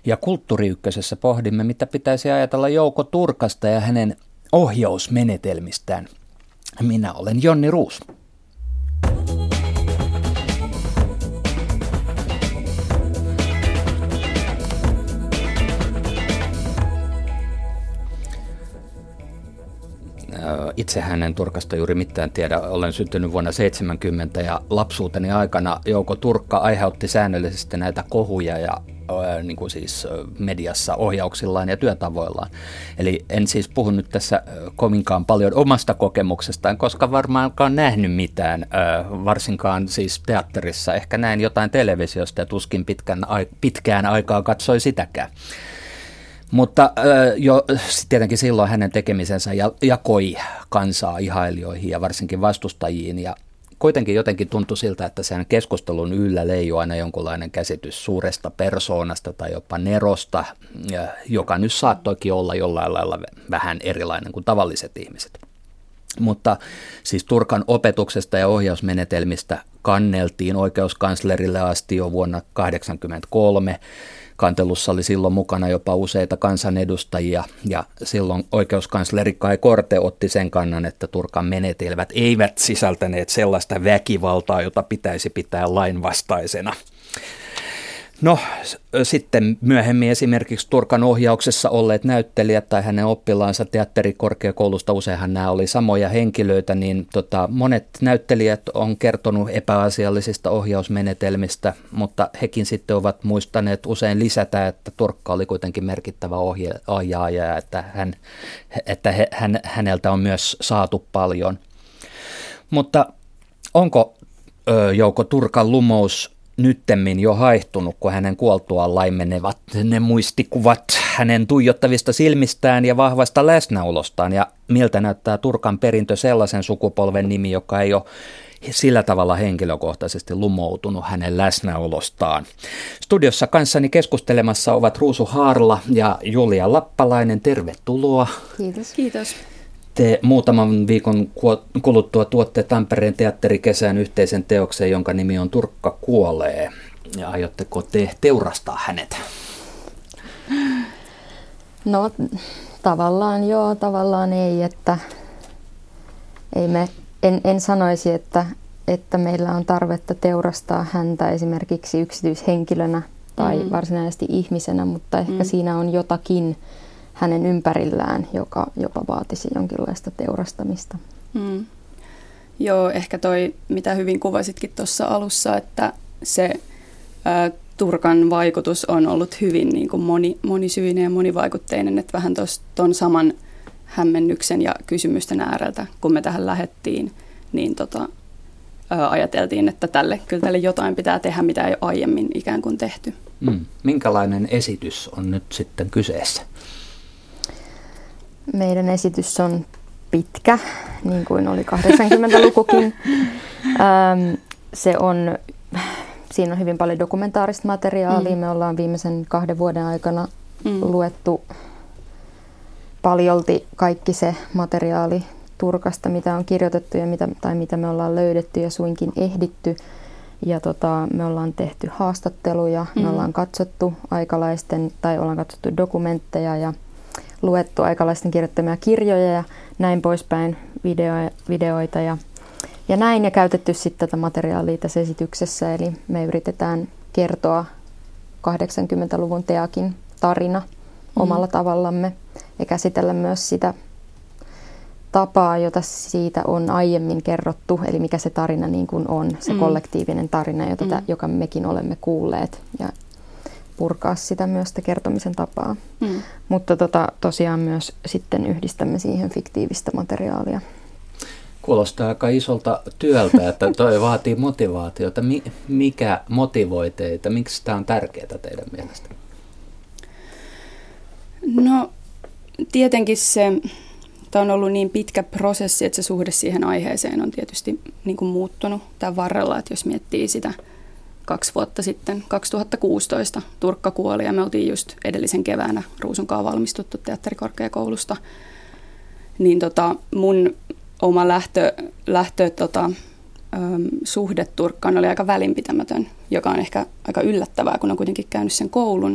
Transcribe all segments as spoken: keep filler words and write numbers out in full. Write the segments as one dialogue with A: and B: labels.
A: Ja Kulttuuri Ykkösessä pohdimme, mitä pitäisi ajatella Jouko Turkasta ja hänen ohjausmenetelmistään. Minä olen Jonni Ruus. Itse hänen Turkasta juuri mitään tiedä. Olen syntynyt vuonna seitsemänkymmentä ja lapsuuteni aikana Jouko Turkka aiheutti säännöllisesti näitä kohuja ja niin kuin siis mediassa ohjauksillaan ja työtavoillaan. Eli en siis puhu nyt tässä kovinkaan paljon omasta kokemuksestaan, koska varmaankaan nähnyt mitään, varsinkaan siis teatterissa. Ehkä näin jotain televisiosta ja tuskin pitkän, pitkään aikaa katsoi sitäkään. Mutta jo tietenkin silloin hänen tekemisensä jakoi kansaa ihailijoihin ja varsinkin vastustajiin. Ja kuitenkin jotenkin tuntui siltä, että sen keskustelun yllä leijui aina jonkunlainen käsitys suuresta persoonasta tai jopa nerosta, joka nyt saattoikin olla jollain lailla vähän erilainen kuin tavalliset ihmiset. Mutta siis Turkan opetuksesta ja ohjausmenetelmistä kanneltiin oikeuskanslerille asti jo vuonna tuhatyhdeksänsataakahdeksankymmentäkolme. Kantelussa oli silloin mukana jopa useita kansanedustajia ja silloin oikeuskansleri Kai Korte otti sen kannan, että Turkan menetelmät eivät sisältäneet sellaista väkivaltaa, jota pitäisi pitää lainvastaisena. No sitten myöhemmin esimerkiksi Turkan ohjauksessa olleet näyttelijät tai hänen oppilaansa teatterikorkeakoulusta, useinhan nämä oli samoja henkilöitä, niin tota, monet näyttelijät on kertonut epäasiallisista ohjausmenetelmistä, mutta hekin sitten ovat muistaneet usein lisätä, että Turkka oli kuitenkin merkittävä ohje- ohjaaja ja että, hän, että he, hän, häneltä on myös saatu paljon. Mutta onko ö, Jouko Turkan lumous nyttemmin jo haihtunut, kun hänen kuoltuaan laimenevat ne muistikuvat hänen tuijottavista silmistään ja vahvasta läsnäolostaan, ja miltä näyttää Turkan perintö sellaisen sukupolven nimi, joka ei ole sillä tavalla henkilökohtaisesti lumoutunut hänen läsnäolostaan. Studiossa kanssani keskustelemassa ovat Ruusu Haarla ja Julia Lappalainen. Tervetuloa.
B: Kiitos. Kiitos.
A: Te muutaman viikon kuluttua tuotte Tampereen teatterikesään yhteisen teoksen, jonka nimi on Turkka kuolee. Ja aiotteko te teurastaa hänet?
B: No tavallaan joo, tavallaan ei. Että ei me, en, en sanoisi, että, että meillä on tarvetta teurastaa häntä esimerkiksi yksityishenkilönä tai mm. varsinaisesti ihmisenä, mutta ehkä mm. siinä on jotakin hänen ympärillään, joka jopa vaatisi jonkinlaista teurastamista.
C: Mm. Joo, ehkä toi, mitä hyvin kuvasitkin tuossa alussa, että se ä, Turkan vaikutus on ollut hyvin niin kuin moni, monisyinen ja monivaikutteinen, että vähän tuon saman hämmennyksen ja kysymysten ääreltä, kun me tähän lähdettiin, niin tota, ä, ajateltiin, että tälle, kyllä tälle jotain pitää tehdä, mitä ei ole aiemmin ikään kuin tehty.
A: Mm. Minkälainen esitys on nyt sitten kyseessä?
B: Meidän esitys on pitkä, niin kuin oli kahdeksankymmentälukukin. Ähm, se on, siinä on hyvin paljon dokumentaarista materiaalia. Mm. Me ollaan viimeisen kahden vuoden aikana mm. luettu paljolti kaikki se materiaali Turkasta, mitä on kirjoitettu ja mitä, tai mitä me ollaan löydetty ja suinkin ehditty. Ja tota, me ollaan tehty haastatteluja, mm. me ollaan katsottu aikalaisten tai ollaan katsottu dokumentteja ja luettu aikalaisten kirjoittamia kirjoja ja näin poispäin, video, videoita ja, ja näin, ja käytetty sitten tätä materiaalia tässä esityksessä. Eli me yritetään kertoa kahdeksankymmentäluvun teakin tarina mm. omalla tavallamme ja käsitellä myös sitä tapaa, jota siitä on aiemmin kerrottu, eli mikä se tarina niin kuin on, se mm. kollektiivinen tarina, jota, mm. joka mekin olemme kuulleet, ja purkaa sitä myös sitä kertomisen tapaa. Mm. Mutta tota, tosiaan myös sitten yhdistämme siihen fiktiivistä materiaalia.
A: Kuulostaa aika isolta työltä, että toi vaatii motivaatiota. Mikä motivoi teitä? Miksi tämä on tärkeää teidän mielestä?
C: No tietenkin se, tämä on ollut niin pitkä prosessi, että se suhde siihen aiheeseen on tietysti niin kuin muuttunut tämän varrella, että jos miettii sitä kaksi vuotta sitten, kaksituhattakuusitoista, Turkka kuoli ja me oltiin just edellisen keväänä Ruusunkaan valmistuttu teatterikorkeakoulusta. Niin tota, mun oma lähtö, lähtö tota, äm, suhde Turkkaan oli aika välinpitämätön, joka on ehkä aika yllättävää, kun on kuitenkin käynyt sen koulun.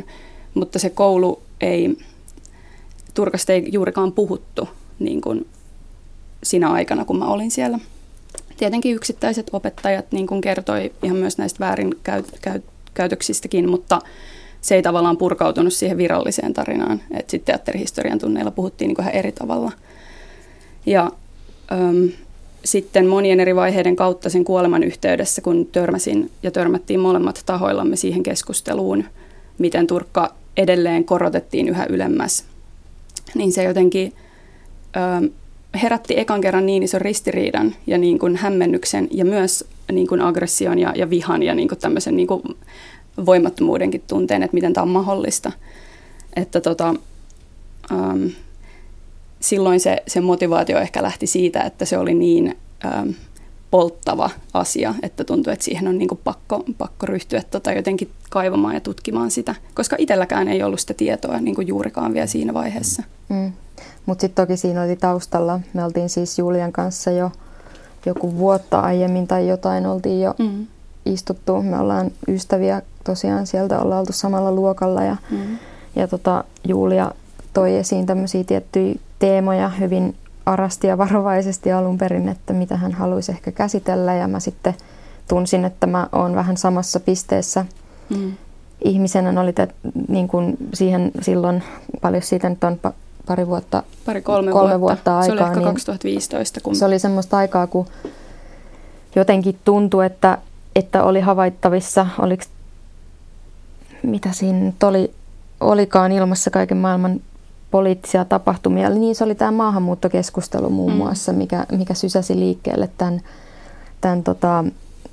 C: mutta se koulu ei, Turkasta ei juurikaan puhuttu niin kuin siinä aikana, kun mä olin siellä. Tietenkin yksittäiset opettajat niin kuin kertoi ihan myös näistä väärinkäytöksistäkin, mutta se ei tavallaan purkautunut siihen viralliseen tarinaan. Et sitten teatterihistorian tunneilla puhuttiin niin kuin ihan eri tavalla. Ja äm, sitten monien eri vaiheiden kautta sen kuoleman yhteydessä, kun törmäsin ja törmättiin molemmat tahoillamme siihen keskusteluun, miten Turkka edelleen korotettiin yhä ylemmäs, niin se jotenkin äm, herätti ekan kerran niin ison ristiriidan ja niin kuin hämmennyksen ja myös niin kuin aggression ja, ja vihan ja niin kuin tämmöisen niin kuin voimattomuudenkin tunteen, että miten tämä on mahdollista. Että tota, ähm, silloin se, se motivaatio ehkä lähti siitä, että se oli niin ähm, polttava asia, että tuntui, että siihen on niin kuin pakko, pakko ryhtyä tota jotenkin kaivamaan ja tutkimaan sitä, koska itselläkään ei ollut sitä tietoa niin kuin juurikaan vielä siinä vaiheessa.
B: Mm. Mutta sitten toki siinä oli taustalla, me oltiin siis Julian kanssa jo joku vuotta aiemmin tai jotain, oltiin jo mm. istuttu. Me ollaan ystäviä tosiaan, sieltä ollaan oltu samalla luokalla ja, mm. ja tota, Julia toi esiin tämmöisiä tiettyjä teemoja hyvin arasti ja varovaisesti alun perin, että mitä hän haluaisi ehkä käsitellä ja mä sitten tunsin, että mä oon vähän samassa pisteessä. Mm. Ihmisenä oli te, niin kuin siihen silloin, paljon siitä nyt on pari vuotta,
C: pari kolme,
B: kolme
C: vuotta.
B: vuotta aikaa.
C: Se oli ehkä
B: niin
C: kaksituhattaviisitoista. Kun...
B: Se oli semmoista aikaa, kun jotenkin tuntui, että, että oli havaittavissa, oliko, mitä siinä nyt oli, olikaan ilmassa kaiken maailman poliittisia tapahtumia. Niin se oli tämä maahanmuuttokeskustelu muun muassa, mikä, mikä sysäsi liikkeelle tämän, tämän tota,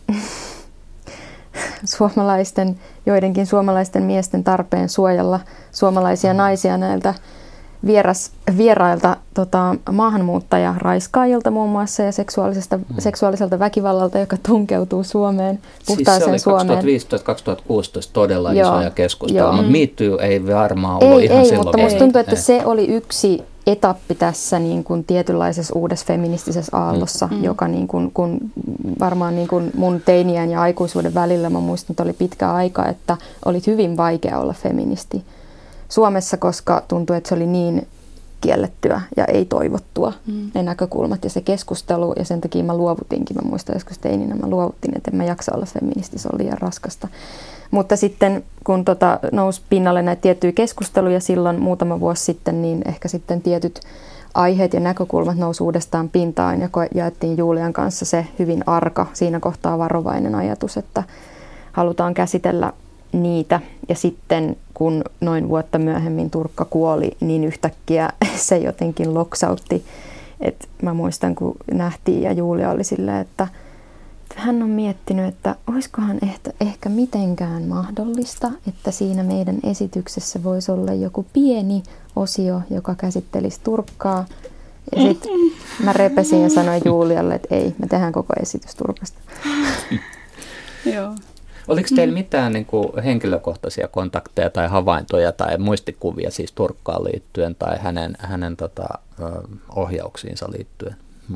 B: suomalaisten, joidenkin suomalaisten miesten tarpeen suojella suomalaisia naisia näiltä vieras, vierailta tota, maahanmuuttajaraiskaajilta muun muassa ja seksuaalisesta, mm. seksuaaliselta väkivallalta, joka tunkeutuu Suomeen, puhtaaseen
A: siis
B: Suomeen.
A: kaksituhattaviisitoista kaksituhattakuusitoista todella
B: joo,
A: isoja keskusteluja, mutta
B: mm.
A: Me Too ei varmaan ollut
B: ei,
A: ihan
B: ei,
A: silloin.
B: Mutta musta
A: ei,
B: tuntuu, että
A: ei.
B: se oli yksi etappi tässä niin kuin tietynlaisessa uudessa feministisessä aallossa, mm. joka niin kuin, kun varmaan niin kuin mun teinien ja aikuisuuden välillä, mä muistan, että oli pitkä aika, että oli hyvin vaikea olla feministi Suomessa, koska tuntui, että se oli niin kiellettyä ja ei toivottua mm. ne näkökulmat ja se keskustelu, ja sen takia mä luovutinkin. Mä muistan joskus teininä, mä luovutin, että en mä jaksa olla feministi, se on liian raskasta. Mutta sitten kun tota, nousi pinnalle näitä tiettyjä keskusteluja silloin muutama vuosi sitten, niin ehkä sitten tietyt aiheet ja näkökulmat nousi uudestaan pintaan ja jaettiin Julian kanssa se hyvin arka, siinä kohtaa varovainen ajatus, että halutaan käsitellä niitä. Ja sitten kun noin vuotta myöhemmin Turkka kuoli, niin yhtäkkiä se jotenkin loksautti. Et mä muistan, kun nähtiin ja Julia oli silleen, että hän on miettinyt, että olisikohan ehkä, ehkä mitenkään mahdollista, että siinä meidän esityksessä voisi olla joku pieni osio, joka käsittelisi Turkkaa. Ja sitten mä repesin ja sanoin Julialle, että ei, me tehdään koko esitys Turkasta.
C: Joo.
A: Oliko teillä mitään niin kuin henkilökohtaisia kontakteja tai havaintoja tai muistikuvia siis Turkkaan liittyen tai hänen, hänen tota, ohjauksiinsa liittyen?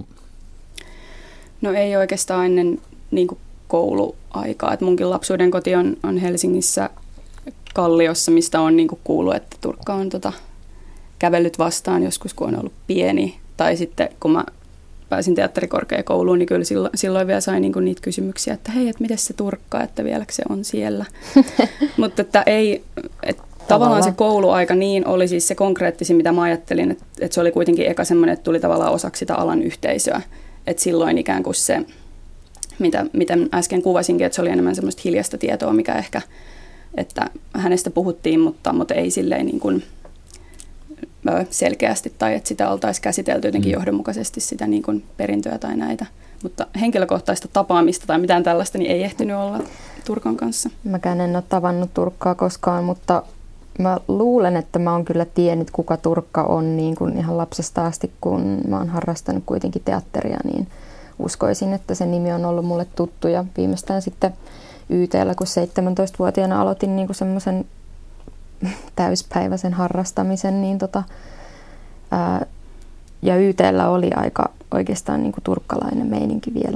C: No ei oikeastaan ennen niin kuin kouluaikaa. Et munkin lapsuuden koti on, on Helsingissä Kalliossa, mistä on niin kuin kuullut, että Turkka on tota, kävellyt vastaan joskus, kun on ollut pieni. Tai sitten kun mä pääsin teatterikorkeakouluun, niin kyllä silloin, silloin vielä sain niinku niitä kysymyksiä, että hei, että miten se Turkka, että vieläkö se on siellä. Mutta että ei, että tavallaan se kouluaika niin oli siis se konkreettisin, mitä mä ajattelin, että, että se oli kuitenkin eka semmoinen, että tuli tavallaan osaksi sitä alan yhteisöä. Että silloin ikään kuin se, mitä, miten äsken kuvasinkin, että se oli enemmän semmoista hiljaista tietoa, mikä ehkä, että hänestä puhuttiin, mutta, mutta ei silleen niin kuin selkeästi tai että sitä oltaisiin käsitelty jotenkin johdonmukaisesti sitä niin kuin perintöä tai näitä. Mutta henkilökohtaista tapaamista tai mitään tällaista niin ei ehtinyt olla Turkan kanssa. Mäkään
B: en ole tavannut Turkkaa koskaan, mutta mä luulen, että mä oon kyllä tiennyt, kuka Turkka on niin kuin ihan lapsesta asti, kun mä oon harrastanut kuitenkin teatteria, niin uskoisin, että se nimi on ollut mulle tuttu ja viimeistään sitten Y T:llä, kun seitsemäntoistavuotiaana aloitin niin kuin semmoisen täyspäiväisen harrastamisen, niin tota, ää, ja Y T:llä oli aika oikeastaan niin kuin turkkalainen meininki vielä,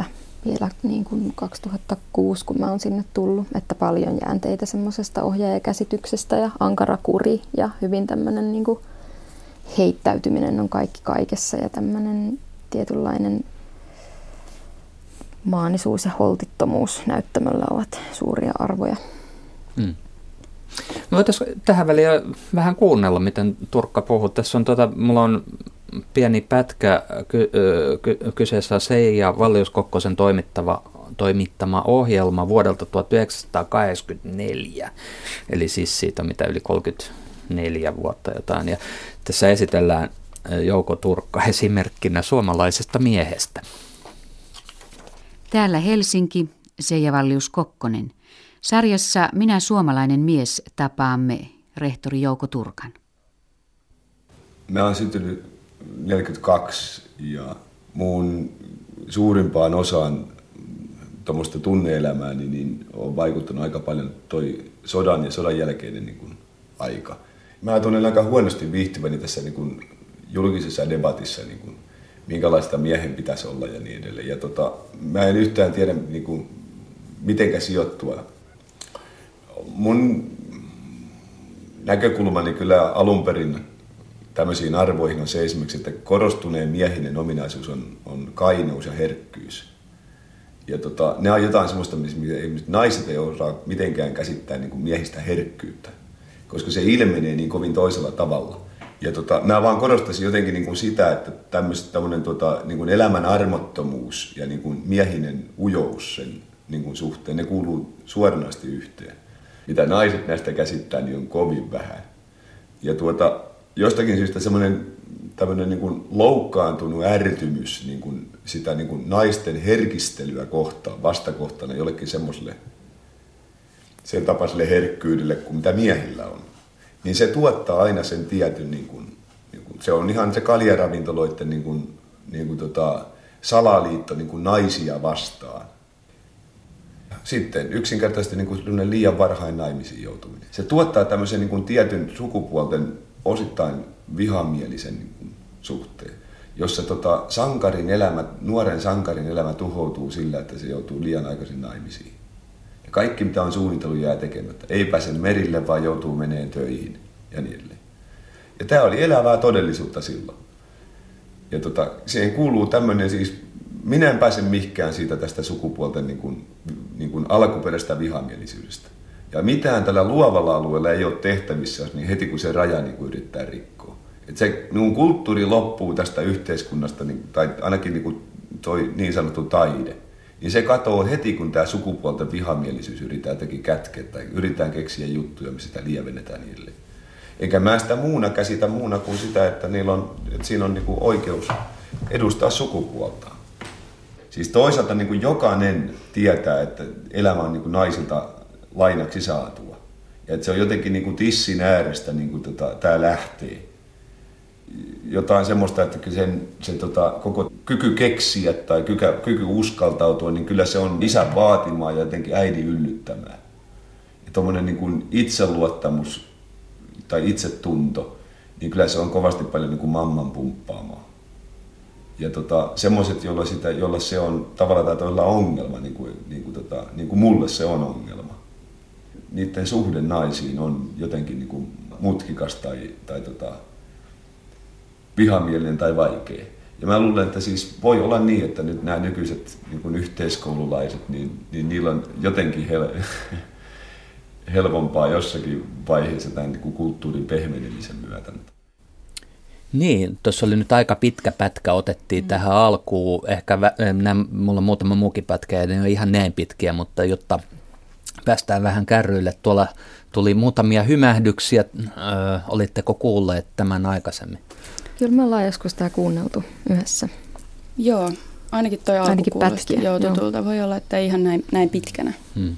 B: vielä niin kuin kaksituhattakuusi, kun mä oon sinne tullut, että paljon jäänteitä semmoisesta ohjaajakäsityksestä ja ankara kuri ja hyvin tämmöinen niin kuin heittäytyminen on kaikki kaikessa ja tämmöinen tietynlainen maanisuus ja holtittomuus näyttämöllä ovat suuria arvoja.
A: Hmm. Me voitaisiin tähän väliin vähän kuunnella, miten Turkka puhuu. Tässä on, tuota, mulla on pieni pätkä, ky, ky, kyseessä Seija Vallius-Kokkosen toimittava, toimittama ohjelma vuodelta tuhatyhdeksänsataakahdeksankymmentäneljä, eli siis siitä mitä yli kolmekymmentäneljä vuotta jotain. Ja tässä esitellään Jouko Turkka esimerkkinä suomalaisesta miehestä.
D: Täällä Helsinki, Seija Vallius-Kokkonen. Sarjassa Minä suomalainen mies tapaamme rehtori Jouko Turkan.
E: Mä oon syntynyt neljäkymmentäkaksi ja mun suurimpaan osaan tuommoista tunne-elämääni niin on vaikuttanut aika paljon toi sodan ja sodan jälkeinen niin kuin aika. Mä tunnen aika huonosti viihtyväni tässä niin kuin julkisessa debatissa, niin kuin, minkälaista miehen pitäisi olla ja niin edelleen. Ja tota, mä en yhtään tiedä, niin kuin, mitenkä sijoittua. Mun näkökulmani kyllä alun perin tämmöisiin arvoihin on se esimerkiksi, että korostuneen miehinen ominaisuus on, on kainous ja herkkyys. Ja tota, ne on jotain semmoista, missä naiset ei osaa mitenkään käsittää niin kuin miehistä herkkyyttä, koska se ilmenee niin kovin toisella tavalla. Ja tota, mä vaan korostaisin jotenkin niin kuin sitä, että tämmöinen tota, niin kuin elämän armottomuus ja niin kuin miehinen ujous sen niin kuin suhteen, ne kuuluu suoranaisesti yhteen. Mitä naiset näistä käsittää, niin on kovin vähän. Ja tuota, jostakin syystä semmoinen tämmöinen niin kuin loukkaantunut ärtymys niin kuin sitä niin kuin naisten herkistelyä kohtaan, vastakohtana jollekin semmoiselle sen tapaiselle herkkyydelle kuin mitä miehillä on. Niin se tuottaa aina sen tietyn, niin kuin, niin kuin, se on ihan se kaljaravintoloiden niin kuin, niin kuin tota, salaliitto niin kuin naisia vastaan. Sitten yksinkertaisesti niin kuin liian varhain naimisiin joutuminen. Se tuottaa tämmöisen niin kuin tietyn sukupuolten osittain vihamielisen niin kuin suhteen, jossa tota, sankarin elämä, nuoren sankarin elämä tuhoutuu sillä, että se joutuu liian aikaisin naimisiin. Ja kaikki, mitä on suunnitellut, jää tekemättä. Ei pääse merille, vaan joutuu meneen töihin ja niin edelleen. Ja tämä oli elävää todellisuutta silloin. Ja tota, siihen kuuluu tämmöinen siis, minä en pääse mihinkään siitä tästä sukupuolten niin kuin, niin kuin alkuperäistä vihamielisyydestä. Ja mitään tällä luovalla alueella ei ole tehtävissä, niin heti kun se raja niin kuin yrittää rikkoa. Et se niin kulttuuri loppuu tästä yhteiskunnasta, niin, tai ainakin niin kuin toi niin sanottu taide. Niin se katoo heti, kun tämä sukupuolten vihamielisyys yritetään teki kätkeä tai yritetään keksiä juttuja, missä sitä lievennetään niille. Eikä mä sitä muuna käsitä muuna kuin sitä, että, niillä on, että siinä on niin kuin oikeus edustaa sukupuolta. Siis toisaalta niin kuin jokainen tietää, että elämä on niin kuin naisilta lainaksi saatua. Ja että se on jotenkin niin kuin tissin äärestä niin kuin tota, tämä lähtee. Jotain semmoista, että sen, sen tota, koko kyky keksiä tai kyky, kyky uskaltautua, niin kyllä se on isän vaatimaa ja jotenkin äidin yllyttämää. Ja tuommoinen niin kuin itseluottamus tai itsetunto, niin kyllä se on kovasti paljon niin kuin mamman pumppaamaa. Ja tota, semmoiset, joilla, sitä, joilla se on tavalla tai toisella ongelma, niin kuin, niin, kuin tota, niin kuin mulle se on ongelma. Niiden suhde naisiin on jotenkin niin kuin mutkikas tai, tai tota, vihamielinen tai vaikea. Ja mä luulen, että siis voi olla niin, että nyt nämä nykyiset niin kuin yhteiskoululaiset, niin, niin niillä on jotenkin hel- helpompaa jossakin vaiheessa tämän niin kuin kulttuurin pehmenemisen myötä.
A: Niin, tuossa oli nyt aika pitkä pätkä, otettiin mm. tähän alkuun. Ehkä nämä, mulla on muutama muukin pätkä, ja ne on ihan näin pitkiä, mutta jotta päästään vähän kärryille. Tuolla tuli muutamia hymähdyksiä. Ö, olitteko kuulleet tämän aikaisemmin?
B: Kyllä me ollaan joskus tämä kuunneltu yhdessä.
C: Joo, ainakin toi alku
B: ainakin
C: kuulosti
B: pätkiä,
C: tutulta. Joo. Voi olla, että ei ihan näin, näin pitkänä.
A: Hmm.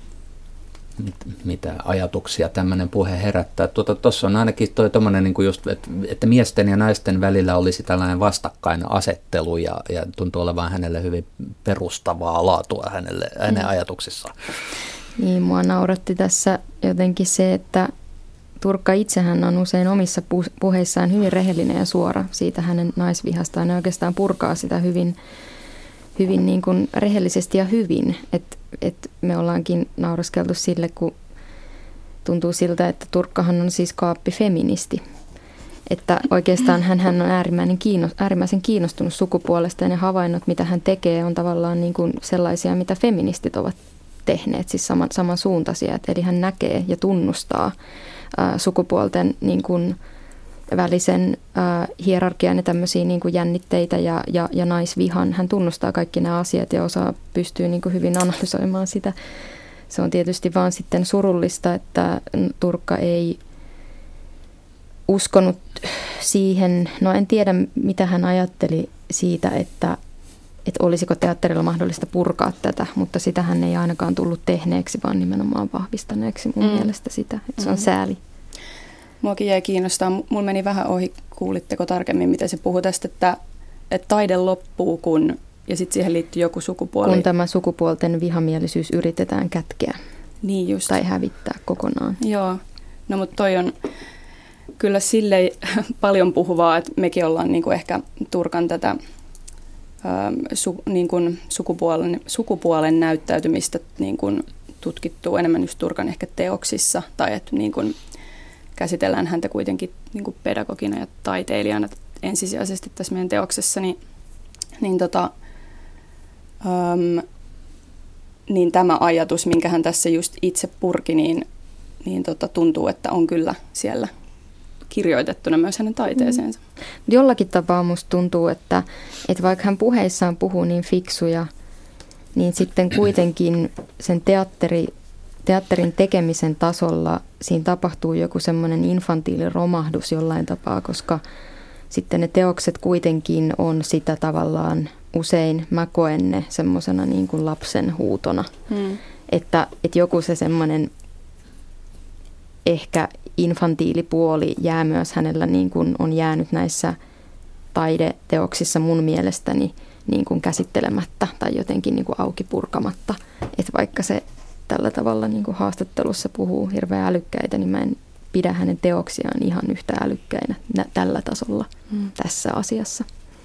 A: Mitä ajatuksia tämmöinen puhe herättää. Tuossa tuota, on ainakin toi tommoinen, niin kuin just, että, että miesten ja naisten välillä olisi tällainen vastakkainasettelu ja, ja tuntuu olevan hänelle hyvin perustavaa laatua hänelle, hänen mm. ajatuksissaan.
B: Niin, mua nauratti tässä jotenkin se, että Turkka itsehän on usein omissa puheissaan hyvin rehellinen ja suora siitä hänen naisvihastaan. Ne oikeastaan purkaa sitä hyvin hyvin niin kuin rehellisesti ja hyvin. Että et me ollaankin nauraskeltu sille, kun tuntuu siltä, että Turkkahan on siis kaappifeministi. Että oikeastaan hän, hän on äärimmäisen, kiinno, äärimmäisen kiinnostunut sukupuolesta ja ne havainnot, mitä hän tekee, on tavallaan niin kuin sellaisia, mitä feministit ovat tehneet, siis saman, samansuuntaisia. Eli hän näkee ja tunnustaa ää, sukupuolten niin kuin välisen ää, hierarkian ja tämmöisiä niin kuin jännitteitä ja, ja, ja naisvihan. Hän tunnustaa kaikki nämä asiat ja osaa pystyy niin kuin hyvin analysoimaan sitä. Se on tietysti vaan sitten surullista, että Turkka ei uskonut siihen, no en tiedä mitä hän ajatteli siitä, että, että olisiko teatterilla mahdollista purkaa tätä, mutta sitä hän ei ainakaan tullut tehneeksi, vaan nimenomaan vahvistaneeksi mun mm. mielestä sitä, että se on mm. sääli.
C: Muakin jäi kiinnostaa, mulla meni vähän ohi, kuulitteko tarkemmin, miten se puhui tästä, että, että taide loppuu, kun, ja sitten siihen liittyy joku sukupuoli.
B: Kun tämä sukupuolten vihamielisyys yritetään kätkeä
C: niin just.
B: Tai hävittää kokonaan.
C: Joo, no mutta toi on kyllä silleen paljon puhuvaa, että mekin ollaan niinku ehkä Turkan tätä ää, su, niinku sukupuolen, sukupuolen näyttäytymistä niinku tutkittu enemmän just Turkan ehkä teoksissa, tai että niinku käsitellään häntä kuitenkin niinku pedagogina ja taiteilijana ensisijaisesti tässä meidän teoksessa, niin, niin, tota, äm, niin tämä ajatus, minkä hän tässä just itse purki, niin, niin tota, tuntuu, että on kyllä siellä kirjoitettuna myös hänen taiteeseensa.
B: Mm. Jollakin tapaa musta tuntuu, että, että vaikka hän puheissaan puhuu niin fiksuja, niin sitten kuitenkin sen teatteri, teatterin tekemisen tasolla siinä tapahtuu joku semmoinen infantiiliromahdus jollain tapaa, koska sitten ne teokset kuitenkin on sitä tavallaan usein, mä koen ne semmoisena niin kuin lapsen huutona, mm. että, että joku se semmoinen ehkä infantiilipuoli jää myös hänellä niin kuin on jäänyt näissä taideteoksissa mun mielestäni niin kuin käsittelemättä tai jotenkin niin kuin auki purkamatta. Että vaikka se tällä tavalla niin kuin haastattelussa puhuu hirveän älykkäitä, niin mä en pidä hänen teoksiaan ihan yhtä älykkäinä nä- tällä tasolla mm. tässä asiassa.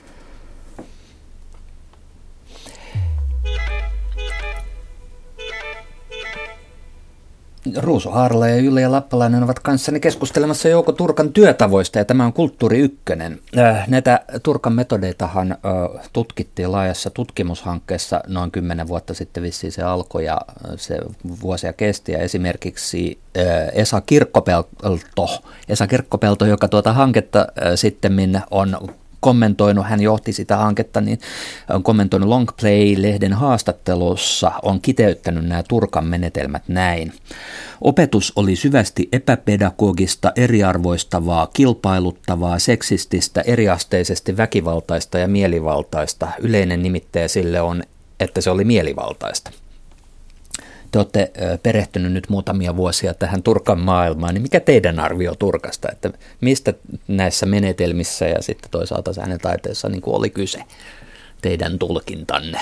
A: Ruusu Haarla ja Julia Lappalainen ovat kanssani keskustelemassa Jouko Turkan työtavoista, ja tämä on Kulttuuri Ykkönen. Näitä Turkan metodeitahan tutkittiin laajassa tutkimushankkeessa noin kymmenen vuotta sitten, vissiin se alkoi ja se vuosia kesti. Ja esimerkiksi Esa Kirkkopelto, Esa Kirkkopelto, joka tuota hanketta sitten on kommentoinut, hän johti sitä hanketta, niin on kommentoinut Longplay-lehden haastattelussa, on kiteyttänyt nämä Turkan menetelmät näin. Opetus oli syvästi epäpedagogista, eriarvoistavaa, kilpailuttavaa, seksististä, eriasteisesti väkivaltaista ja mielivaltaista. Yleinen nimittäjä sille on, että se oli mielivaltaista. Te olette perehtynyt nyt muutamia vuosia tähän Turkan maailmaan, niin mikä teidän arvio Turkasta, että mistä näissä menetelmissä ja sitten toisaalta hänen taiteessa niin kuin oli kyse, teidän tulkintanne?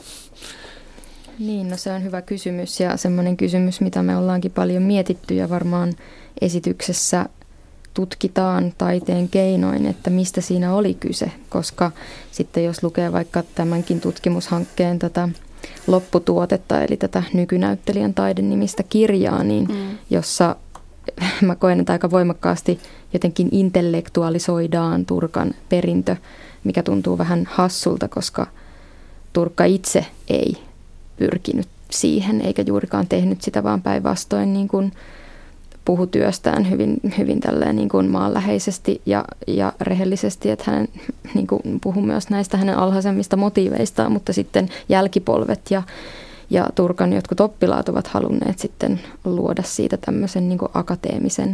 B: Niin, no se on hyvä kysymys ja semmoinen kysymys, mitä me ollaankin paljon mietitty ja varmaan esityksessä tutkitaan taiteen keinoin, että mistä siinä oli kyse, koska sitten jos lukee vaikka tämänkin tutkimushankkeen tätä lopputuotetta, eli tätä Nykynäyttelijän taide-nimistä kirjaa, niin mm. jossa mä koen, että aika voimakkaasti jotenkin intellektualisoidaan Turkan perintö, mikä tuntuu vähän hassulta, koska Turkka itse ei pyrkinyt siihen, eikä juurikaan tehnyt sitä, vaan päinvastoin niin kuin puhui työstään hyvin, hyvin tälleen niin kuin maanläheisesti ja, ja rehellisesti, että hän niin kuin puhui myös näistä hänen alhaisemmista motiiveistaan, mutta sitten jälkipolvet ja, ja Turkan jotkut oppilaat ovat halunneet sitten luoda siitä tämmöisen niin kuin akateemisen,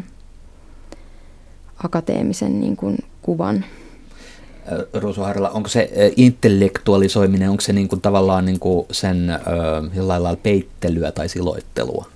B: akateemisen niin kuin kuvan.
A: Ruusu Haarla, onko se intellektualisoiminen, onko se niin kuin tavallaan niin kuin sen jollain lailla peittelyä tai siloittelua?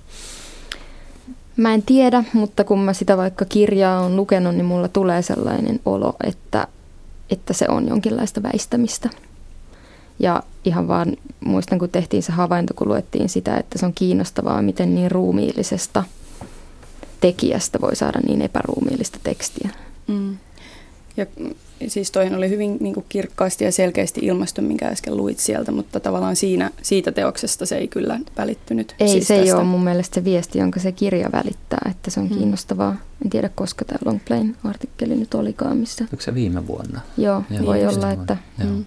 B: Mä en tiedä, mutta kun mä sitä vaikka kirjaa on lukenut, niin mulla tulee sellainen olo, että, että se on jonkinlaista väistämistä. Ja ihan vaan muistan, kun tehtiin se havainto, kun luettiin sitä, että se on kiinnostavaa, miten niin ruumiillisesta tekijästä voi saada niin epäruumiillista tekstiä.
C: Mm. Ja siis toihan oli hyvin niin kuin kirkkaasti ja selkeästi ilmastu, minkä äsken luit sieltä, mutta tavallaan siinä, siitä teoksesta se ei kyllä välittynyt.
B: Ei,
C: siis
B: se ei
C: tästä.
B: ole mun mielestä se viesti, jonka se kirja välittää, että se on hmm. kiinnostavaa. En tiedä, koska tämä Longplayn artikkeli nyt olikaan, missä...
A: Onko se viime vuonna?
B: Joo,
A: Joo
B: voi
A: viime
B: olla,
A: vuonna.
B: että...
A: Hmm.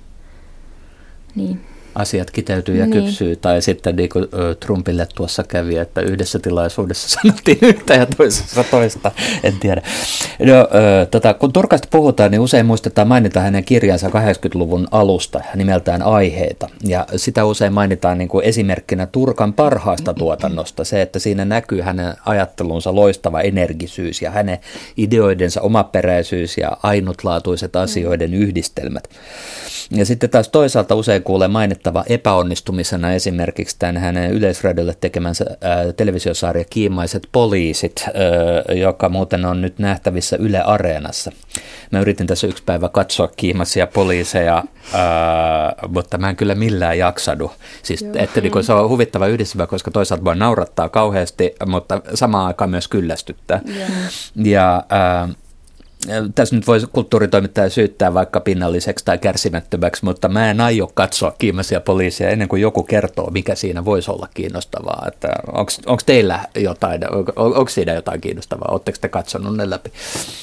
B: Niin.
A: Asiat kiteytyy ja
B: niin.
A: kypsyy, tai sitten niin kuin Trumpille tuossa kävi, että yhdessä tilaisuudessa sanottiin yhtä ja toisessa toista, en tiedä. No, ö, tota, kun Turkasta puhutaan, niin usein muistetaan mainita hänen kirjansa kahdeksankymmentäluvun alusta nimeltään Aiheita, ja sitä usein mainitaan niin kuin esimerkkinä Turkan parhaasta tuotannosta, se, että siinä näkyy hänen ajattelunsa loistava energisyys ja hänen ideoidensa omaperäisyys ja ainutlaatuiset asioiden yhdistelmät. Ja sitten taas toisaalta usein kuulee mainittava epäonnistumisena esimerkiksi tämän hänen Yleisradiolle tekemänsä ää, televisiosarja Kiimaiset poliisit, ää, joka muuten on nyt nähtävissä Yle Areenassa. Mä yritin tässä yksi päivä katsoa Kiimaisia poliiseja, ää, mutta mä en kyllä millään jaksadu. Siis, että niin se on huvittava yhdistävä, koska toisaalta voi naurattaa kauheasti, mutta samaan aikaan myös kyllästyttää. Yeah. Ja... Ää, tässä nyt voi kulttuuritoimittaja syyttää vaikka pinnalliseksi tai kärsimättömäksi, mutta mä en aio katsoa Kiimaisia poliisia ennen kuin joku kertoo, mikä siinä voisi olla kiinnostavaa. Onko teillä jotain, on, onko siinä jotain kiinnostavaa? Oletteko te katsonut ne läpi?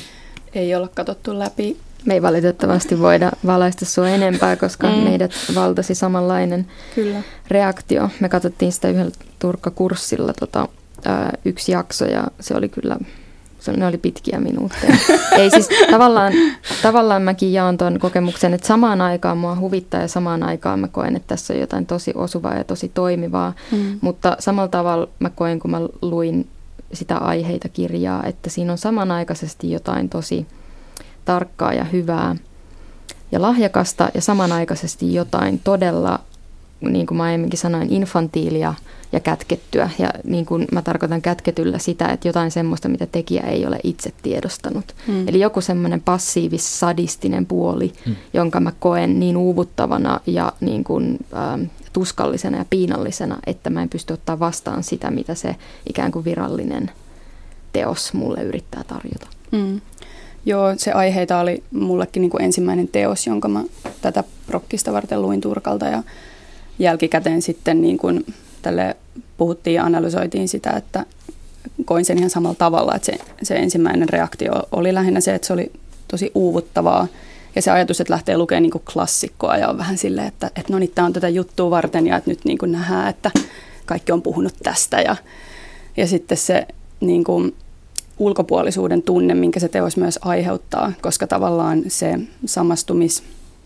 C: Ei olla katsottu läpi.
B: Me ei valitettavasti voida valaista sua enempää, koska mm. meidät valtasi samanlainen Kyllä. reaktio. Me katsottiin sitä yhdellä Turkka-kurssilla tota, ää, yksi jakso ja se oli kyllä... Ne oli pitkiä minuutteja. Ei siis tavallaan, tavallaan mäkin jaan tuon kokemuksen, että samaan aikaan mua huvittaa ja samaan aikaan mä koen, että tässä on jotain tosi osuvaa ja tosi toimivaa. Mm. Mutta samalla tavalla mä koen, kun mä luin sitä Aiheita kirjaa, että siinä on samanaikaisesti jotain tosi tarkkaa ja hyvää ja lahjakasta ja samanaikaisesti jotain todella, niin kuin mä aiemminkin sanoin, infantiilia ja kätkettyä. Ja niin kuin mä tarkoitan kätketyllä sitä, että jotain semmoista, mitä tekijä ei ole itse tiedostanut. Mm. Eli joku semmoinen passiivis-sadistinen puoli, mm. jonka mä koen niin uuvuttavana ja niin kuin, ähm, tuskallisena ja piinallisena, että mä en pysty ottaa vastaan sitä, mitä se ikään kuin virallinen teos mulle yrittää tarjota.
C: Mm. Joo, se Aiheita oli mullekin niin kuin ensimmäinen teos, jonka mä tätä prokkista varten luin Turkalta ja jälkikäteen sitten niin kuin tälle puhuttiin ja analysoitiin sitä, että koin sen ihan samalla tavalla, että se, se ensimmäinen reaktio oli lähinnä se, että se oli tosi uuvuttavaa ja se ajatus, että lähtee lukemaan niin kuin klassikkoa ja on vähän silleen, että, että no niin, tämä on tätä juttua varten ja että nyt niin kuin nähdään, että kaikki on puhunut tästä ja, ja sitten se niin kuin ulkopuolisuuden tunne, minkä se teos myös aiheuttaa, koska tavallaan se samastumis,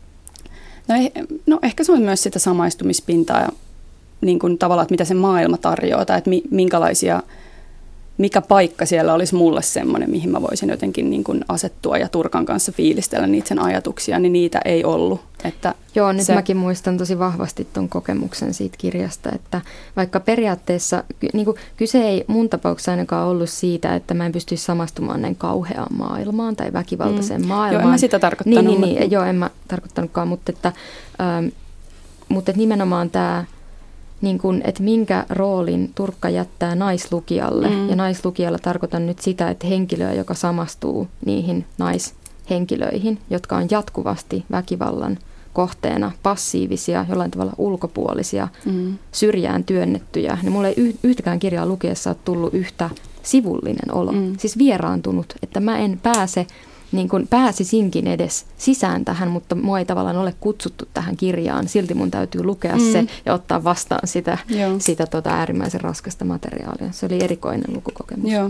C: no, no ehkä se on myös sitä samaistumispintaa ja niin kuin tavallaan, että mitä se maailma tarjoaa tai että minkälaisia, mikä paikka siellä olisi mulle semmoinen, mihin mä voisin jotenkin niin kuin asettua ja Turkan kanssa fiilistellä niitä sen ajatuksia, niin niitä ei ollut. Että
B: Joo, nyt
C: se...
B: mäkin muistan tosi vahvasti ton kokemuksen siitä kirjasta, että vaikka periaatteessa niin kuin, kyse ei mun tapauksessa ainakaan ollut siitä, että mä en pystyisi samastumaan näin kauheaan maailmaan tai väkivaltaiseen mm. maailmaan.
C: Joo, en mä sitä tarkoittanut.
B: Niin, niin, niin, joo, en mä tarkoittanutkaan, mutta, että, ähm, mutta että nimenomaan tämä... Niin kuin, että minkä roolin Turkka jättää naislukijalle. Mm. Ja naislukijalla tarkoitan nyt sitä, että henkilöä, joka samastuu niihin naishenkilöihin, jotka on jatkuvasti väkivallan kohteena, passiivisia, jollain tavalla ulkopuolisia, mm. syrjään työnnettyjä. Niin mulle ei yhtäkään kirjaa lukiessa ole tullut yhtä sivullinen olo, mm. siis vieraantunut, että mä en pääse... Niin kuin pääsisinkin edes sisään tähän, mutta mua ei tavallaan ole kutsuttu tähän kirjaan. Silti mun täytyy lukea mm. se ja ottaa vastaan sitä, sitä tota äärimmäisen raskasta materiaalia. Se oli erikoinen lukukokemus.
C: Joo.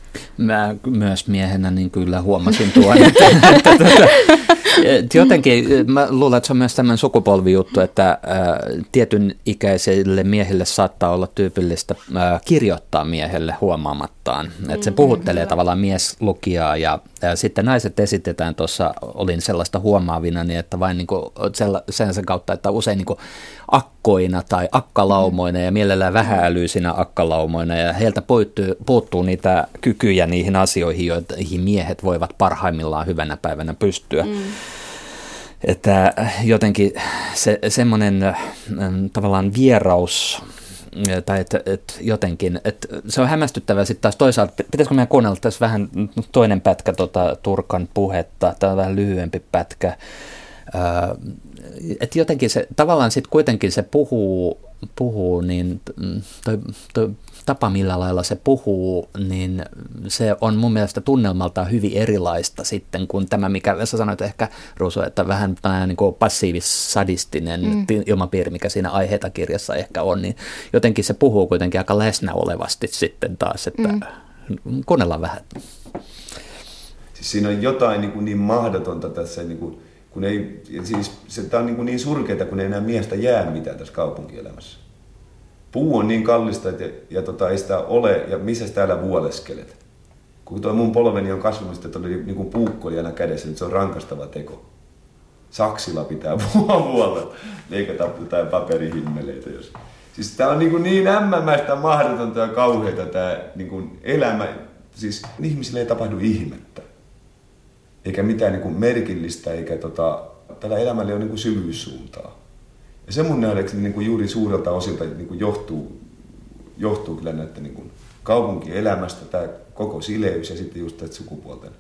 A: Mä myös miehenä niin kyllä huomasin tuon, että, että, että jotenkin mä luulen, että se on myös tämmöinen sukupolvijuttu, että ää, tietyn ikäisille miehille saattaa olla tyypillistä ää, kirjoittaa miehelle huomaamattaan. Että se puhuttelee mm, tavallaan mieslukijaa ja, ja sitten naiset esitetään tuossa, olin sellaista huomaavina, niin että vain niin kuin sen, sen kautta, että usein niin kuin akkoina tai akkalaumoina ja mielellään vähäälyisinä akkalaumoina ja heiltä puuttuu, puuttuu niitä kykyjä niihin asioihin, joihin miehet voivat parhaimmillaan hyvänä päivänä pystyä. Mm. Että jotenkin se, semmoinen tavallaan vieraus tai että et jotenkin, että se on hämmästyttävää sitten taas toisaalta, pitäisikö meidän kuunnella tässä vähän toinen pätkä tota Turkan puhetta, tämä on vähän lyhyempi pätkä, että jotenkin se, tavallaan sitten kuitenkin se puhuu, puhuu niin toi, toi tapa, millä lailla se puhuu, niin se on mun mielestä tunnelmaltaan hyvin erilaista sitten kuin tämä, mikä sä sanoit ehkä, Ruusu, että vähän niin kuin passiivis-sadistinen mm. ilmapiiri, mikä siinä aiheita kirjassa ehkä on, niin jotenkin se puhuu kuitenkin aika läsnä olevasti sitten taas, että mm. kuunnellaan vähän.
E: Siis siinä on jotain niin, kuin niin mahdotonta tässä, niin kuin, kun ei, siis se on niin, niin surkeata, kun ei enää miestä jää mitään tässä kaupunkielämässä. Puu on niin kallista, että, ja tota, ei sitä ole, ja missä sä täällä vuoleskelet? Kun tuo mun polveni on kasvanut, että oli niin kuin puukko oli aina kädessä, nyt se on rankastava teko. Saksilla pitää vuolla leikata jotain paperihimmeleitä. Jos. Siis tää on niin, kuin niin ämmämäistä, mahdotonta ja kauheata tää niin kuin elämä. Siis ihmisille ei tapahdu ihmettä. Eikä mitään niin kuin merkillistä, eikä tota, tällä elämällä ole niin kuin syvyyssuuntaa. Ja se mun nähdäkseni niin kuin juuri suurelta osilta niin kuin johtuu, johtuu kyllä näiden niin kuin kaupunkielämästä, tämä koko sileys ja sitten just tästä sukupuolten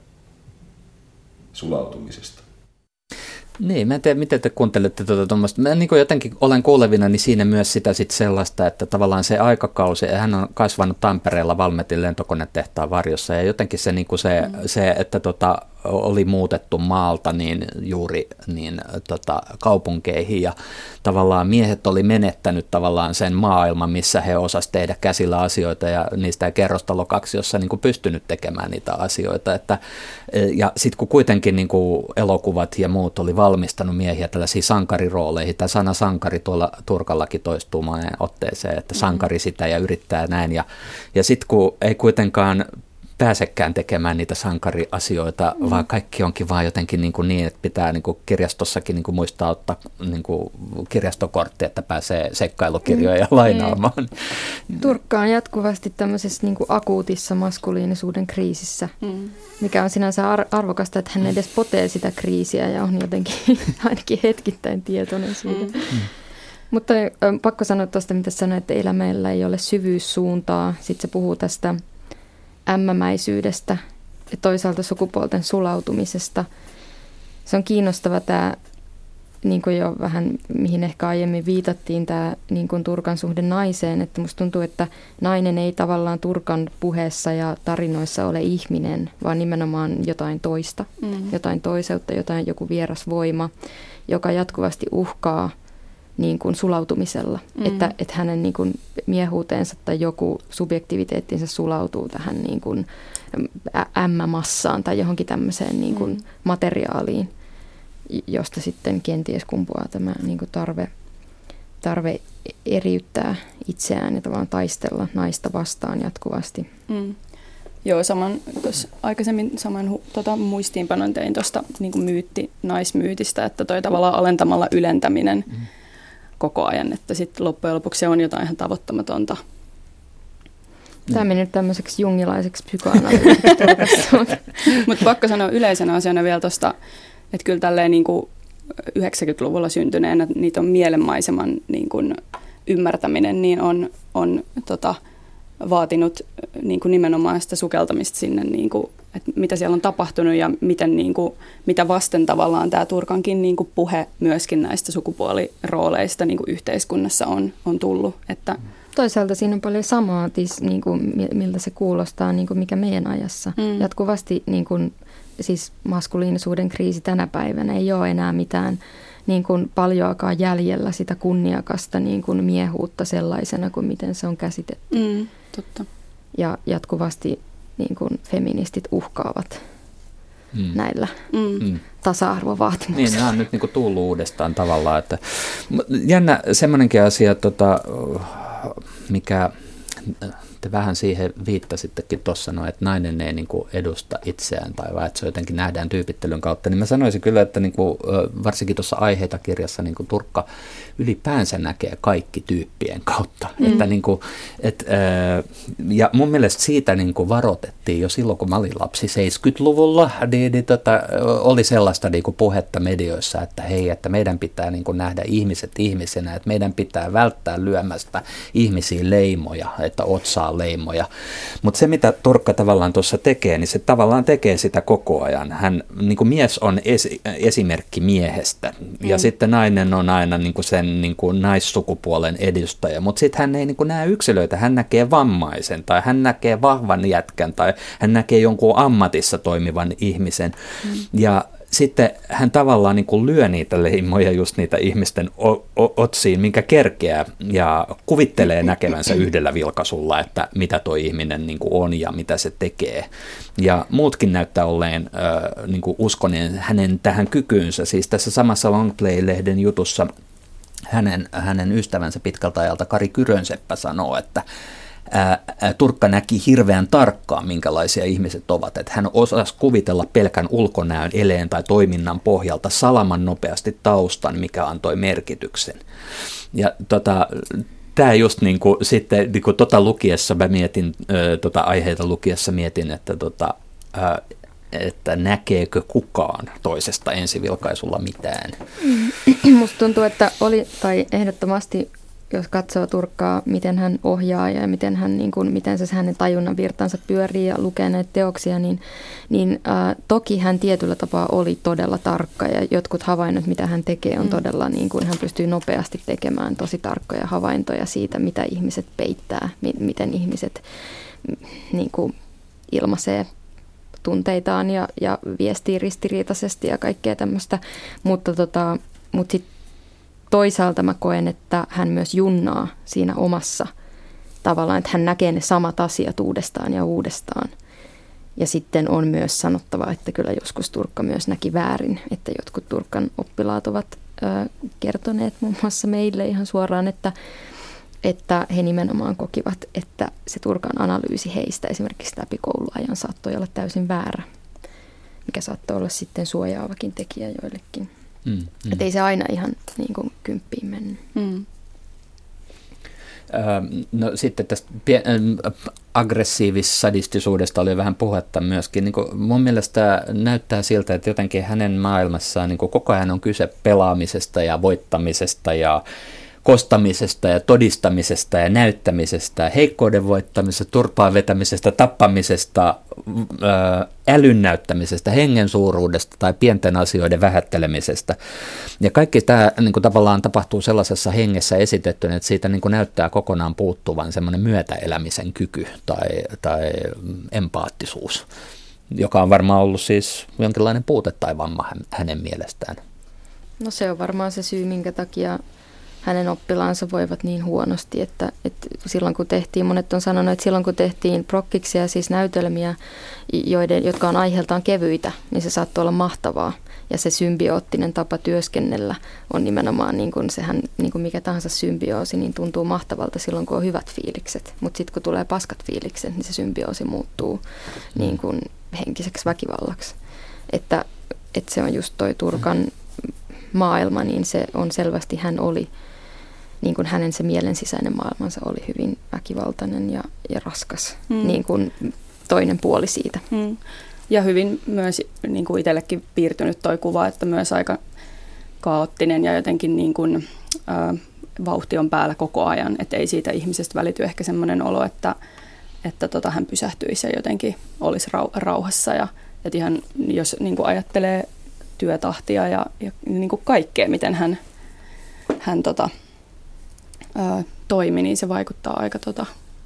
E: sulautumisesta.
A: Niin, mä en tiedä, miten te kuuntelette tuota tuommoista. Mä niin kuin jotenkin olen kuulevina niin siinä myös sitä sit sellaista, että tavallaan se aikakausi, hän on kasvanut Tampereella Valmetin lentokonetehtaan varjossa ja jotenkin se, niin kuin se, mm. se että tota, oli muutettu maalta niin juuri niin, tota, kaupunkeihin ja tavallaan miehet oli menettänyt tavallaan sen maailman, missä he osasivat tehdä käsillä asioita ja niistä ei kerrostalokaksi, niin kuin pystynyt tekemään niitä asioita. Että, ja sitten kun kuitenkin niin kuin elokuvat ja muut oli valmistanut miehiä tällaisiin sankarirooleihin, tämä sana sankari tuolla Turkallakin toistuu moneen otteeseen, että sankari sitä ja yrittää näin ja, ja sitten kun ei kuitenkaan pääsekään tekemään niitä sankariasioita, mm. vaan kaikki onkin vaan jotenkin niin, kuin niin että pitää niin kuin kirjastossakin niin kuin muistaa ottaa niin kuin kirjastokortti, että pääsee seikkailukirjoja mm. lainaamaan.
B: Turkka on jatkuvasti tämmöisessä niin kuin akuutissa maskuliinisuuden kriisissä, mm. mikä on sinänsä ar- arvokasta, että hän edes potee sitä kriisiä ja on jotenkin ainakin hetkittäin tietoinen siitä. Mm. Mm. Mutta on pakko sanoa tuosta, mitä sanoit, että elämällä ei ole syvyyssuuntaa. Sitten se puhuu tästä ämmämäisyydestä ja toisaalta sukupuolten sulautumisesta. Se on kiinnostava tämä, niin kuin jo vähän mihin ehkä aiemmin viitattiin, tämä niin kuin Turkan suhde naiseen, että musta tuntuu, että nainen ei tavallaan Turkan puheessa ja tarinoissa ole ihminen, vaan nimenomaan jotain toista, mm. jotain toiseutta, jotain joku vieras voima, joka jatkuvasti uhkaa niin kuin sulautumisella, mm. että, että hänen niin kuin miehuuteensa tai joku subjektiviteettinsä sulautuu tähän niin kuin ämmämassaan tai johonkin tämmöiseen niin kuin mm. materiaaliin, josta sitten kenties kumpuaa tämä niin kuin tarve, tarve eriyttää itseään ja tavallaan taistella naista vastaan jatkuvasti. Mm.
C: Joo, saman, tuossa aikaisemmin saman hu, tota, muistiinpanon tein tuosta niin kuin myytti, naismyytistä, että toi tavallaan alentamalla ylentäminen mm. koko ajan, että sitten loppujen lopuksi se on jotain ihan tavoittamatonta.
B: Tämä meni nyt tämmöiseksi jungilaiseksi psykoanalyytiksi.
C: Mutta pakko sanoa yleisenä asiana vielä tuosta, että kyllä tälleen niin kuin yhdeksänkymmentäluvulla syntyneenä niitä on mielenmaiseman niin kuin ymmärtäminen, niin on, on tota, vaatinut niin kuin nimenomaan sitä sukeltamista sinne, niin kuin, että mitä siellä on tapahtunut ja miten, niin kuin, mitä vasten tavallaan tämä Turkankin niin kuin puhe myöskin näistä sukupuolirooleista niin kuin yhteiskunnassa on, on tullut. Että
B: toisaalta siinä on paljon samaa, tis, niin kuin, miltä se kuulostaa, niin kuin mikä meidän ajassa. Mm. Jatkuvasti niin kuin, siis maskuliinisuuden kriisi tänä päivänä ei ole enää mitään niin kuin paljoakaan jäljellä sitä kunniakasta niin kuin miehuutta sellaisena kuin miten se on käsitetty.
C: Mm, totta.
B: Ja jatkuvasti niin kuin feministit uhkaavat mm. näillä mm. tasa-arvovaatimuksilla.
A: Niin, nämä on nyt niin kuin tullut uudestaan tavallaan. Että jännä semmoinenkin asia, tota, mikä te vähän siihen viittasittekin tuossa, no, että nainen ei niin kuin edusta itseään tai vaan, että se jotenkin nähdään tyypittelyn kautta, niin mä sanoisin kyllä, että niin kuin, varsinkin tuossa aiheita kirjassa niin kuin Turkka ylipäänsä näkee kaikki tyyppien kautta. Mm. Että, niin kuin, et, ja mun mielestä siitä niin kuin varoitettiin jo silloin, kun mä olin lapsi seitsemänkymmentäluvulla, niin, niin tota, oli sellaista niin kuin puhetta medioissa, että hei, että meidän pitää niin kuin nähdä ihmiset ihmisenä, että meidän pitää välttää lyömästä ihmisiin leimoja, että otsaa leimoja. Mutta se, mitä Turkka tavallaan tuossa tekee, niin se tavallaan tekee sitä koko ajan. Hän, niin kuin mies on esi- esimerkki miehestä ja mm. sitten nainen on aina niin kuin sen niin kuin naissukupuolen edustaja, mutta sitten hän ei niin kuin näe yksilöitä, hän näkee vammaisen tai hän näkee vahvan jätkän tai hän näkee jonkun ammatissa toimivan ihmisen mm. ja sitten hän tavallaan niin kuin lyö niitä leimoja just niitä ihmisten o- o- otsiin, minkä kerkeää ja kuvittelee näkevänsä yhdellä vilkaisulla, että mitä tuo ihminen niin kuin on ja mitä se tekee. Ja muutkin näyttää olleen äh, niin kuin uskoneen hänen tähän kykyynsä. Siis tässä samassa Longplay-lehden jutussa hänen, hänen ystävänsä pitkältä ajalta Kari Kyrönseppä sanoo, että Ää, Turkka näki hirveän tarkkaan, minkälaisia ihmiset ovat. Että hän osasi kuvitella pelkän ulkonäön, eleen tai toiminnan pohjalta salaman nopeasti taustan, mikä antoi merkityksen. Ja tota, tämä just niin kuin, sitten niin kuin tota lukiessa, mä mietin, ö, tota aiheita lukiessa mietin, että, tota, ä, että näkeekö kukaan toisesta ensivilkaisulla mitään.
B: Musta tuntuu, että oli, tai ehdottomasti jos katsoo Turkkaa, miten hän ohjaa ja miten, hän, niin kuin, miten se hänen tajunnan virtansa pyörii ja lukee näitä teoksia, niin, niin äh, toki hän tietyllä tapaa oli todella tarkka ja jotkut havainnot, mitä hän tekee, on mm. todella, niin kuin, hän pystyy nopeasti tekemään tosi tarkkoja havaintoja siitä, mitä ihmiset peittää, mi- miten ihmiset niin kuin, ilmaisee tunteitaan ja, ja viestii ristiriitaisesti ja kaikkea tämmöistä, mutta, tota, mutta sitten toisaalta mä koen, että hän myös junnaa siinä omassa tavallaan, että hän näkee ne samat asiat uudestaan ja uudestaan. Ja sitten on myös sanottava, että kyllä joskus Turkka myös näki väärin, että jotkut Turkan oppilaat ovat ö, kertoneet muun muassa meille ihan suoraan, että, että he nimenomaan kokivat, että se Turkan analyysi heistä esimerkiksi läpi kouluajan saattoi olla täysin väärä, mikä saattoi olla sitten suojaavakin tekijä joillekin. Mm, mm. Että ei se aina ihan niin kuin kymppiin mennyt. Mm.
A: No sitten tästä aggressiivis-sadistisuudesta oli vähän puhetta myöskin. Niin kuin mun mielestä näyttää siltä, että jotenkin hänen maailmassaan niin kuin koko ajan on kyse pelaamisesta ja voittamisesta ja kostamisesta ja todistamisesta ja näyttämisestä, heikkouden voittamisesta, turpaan vetämisestä, tappamisesta, älyn näyttämisestä, hengen suuruudesta tai pienten asioiden vähättelemisestä. Ja kaikki tämä niin kuin tavallaan tapahtuu sellaisessa hengessä esitettynä, että siitä niin kuin näyttää kokonaan puuttuvan semmoinen myötäelämisen kyky tai, tai empaattisuus, joka on varmaan ollut siis jonkinlainen puute tai vamma hänen mielestään.
B: No se on varmaan se syy, minkä takia hänen oppilaansa voivat niin huonosti, että, että silloin kun tehtiin, monet on sanonut, että silloin kun tehtiin prokkiksia, siis näytelmiä, joiden, jotka on aiheeltaan kevyitä, niin se saattoi olla mahtavaa. Ja se symbioottinen tapa työskennellä on nimenomaan, niin kuin sehän, niin kuin mikä tahansa symbioosi, niin tuntuu mahtavalta silloin, kun on hyvät fiilikset. Mutta sitten kun tulee paskat fiilikset, niin se symbioosi muuttuu niin kuin henkiseksi väkivallaksi. Että, että se on just toi Turkan maailma, niin se on selvästi, hän oli, niin kuin hänen se mielen sisäinen maailmansa oli hyvin väkivaltainen ja, ja raskas, mm. niin kuin toinen puoli siitä.
C: Mm. Ja hyvin myös niin kuin itsellekin piirtynyt toi kuva, että myös aika kaoottinen ja jotenkin niin kuin, ä, vauhti on päällä koko ajan, että ei siitä ihmisestä välity ehkä semmoinen olo, että, että tota, hän pysähtyisi ja jotenkin olisi rau, rauhassa ja että ihan jos niin kuin ajattelee työtahtia ja, ja niin kuin kaikkea, miten hän, hän tota, ää, toimi, niin se vaikuttaa aika tota,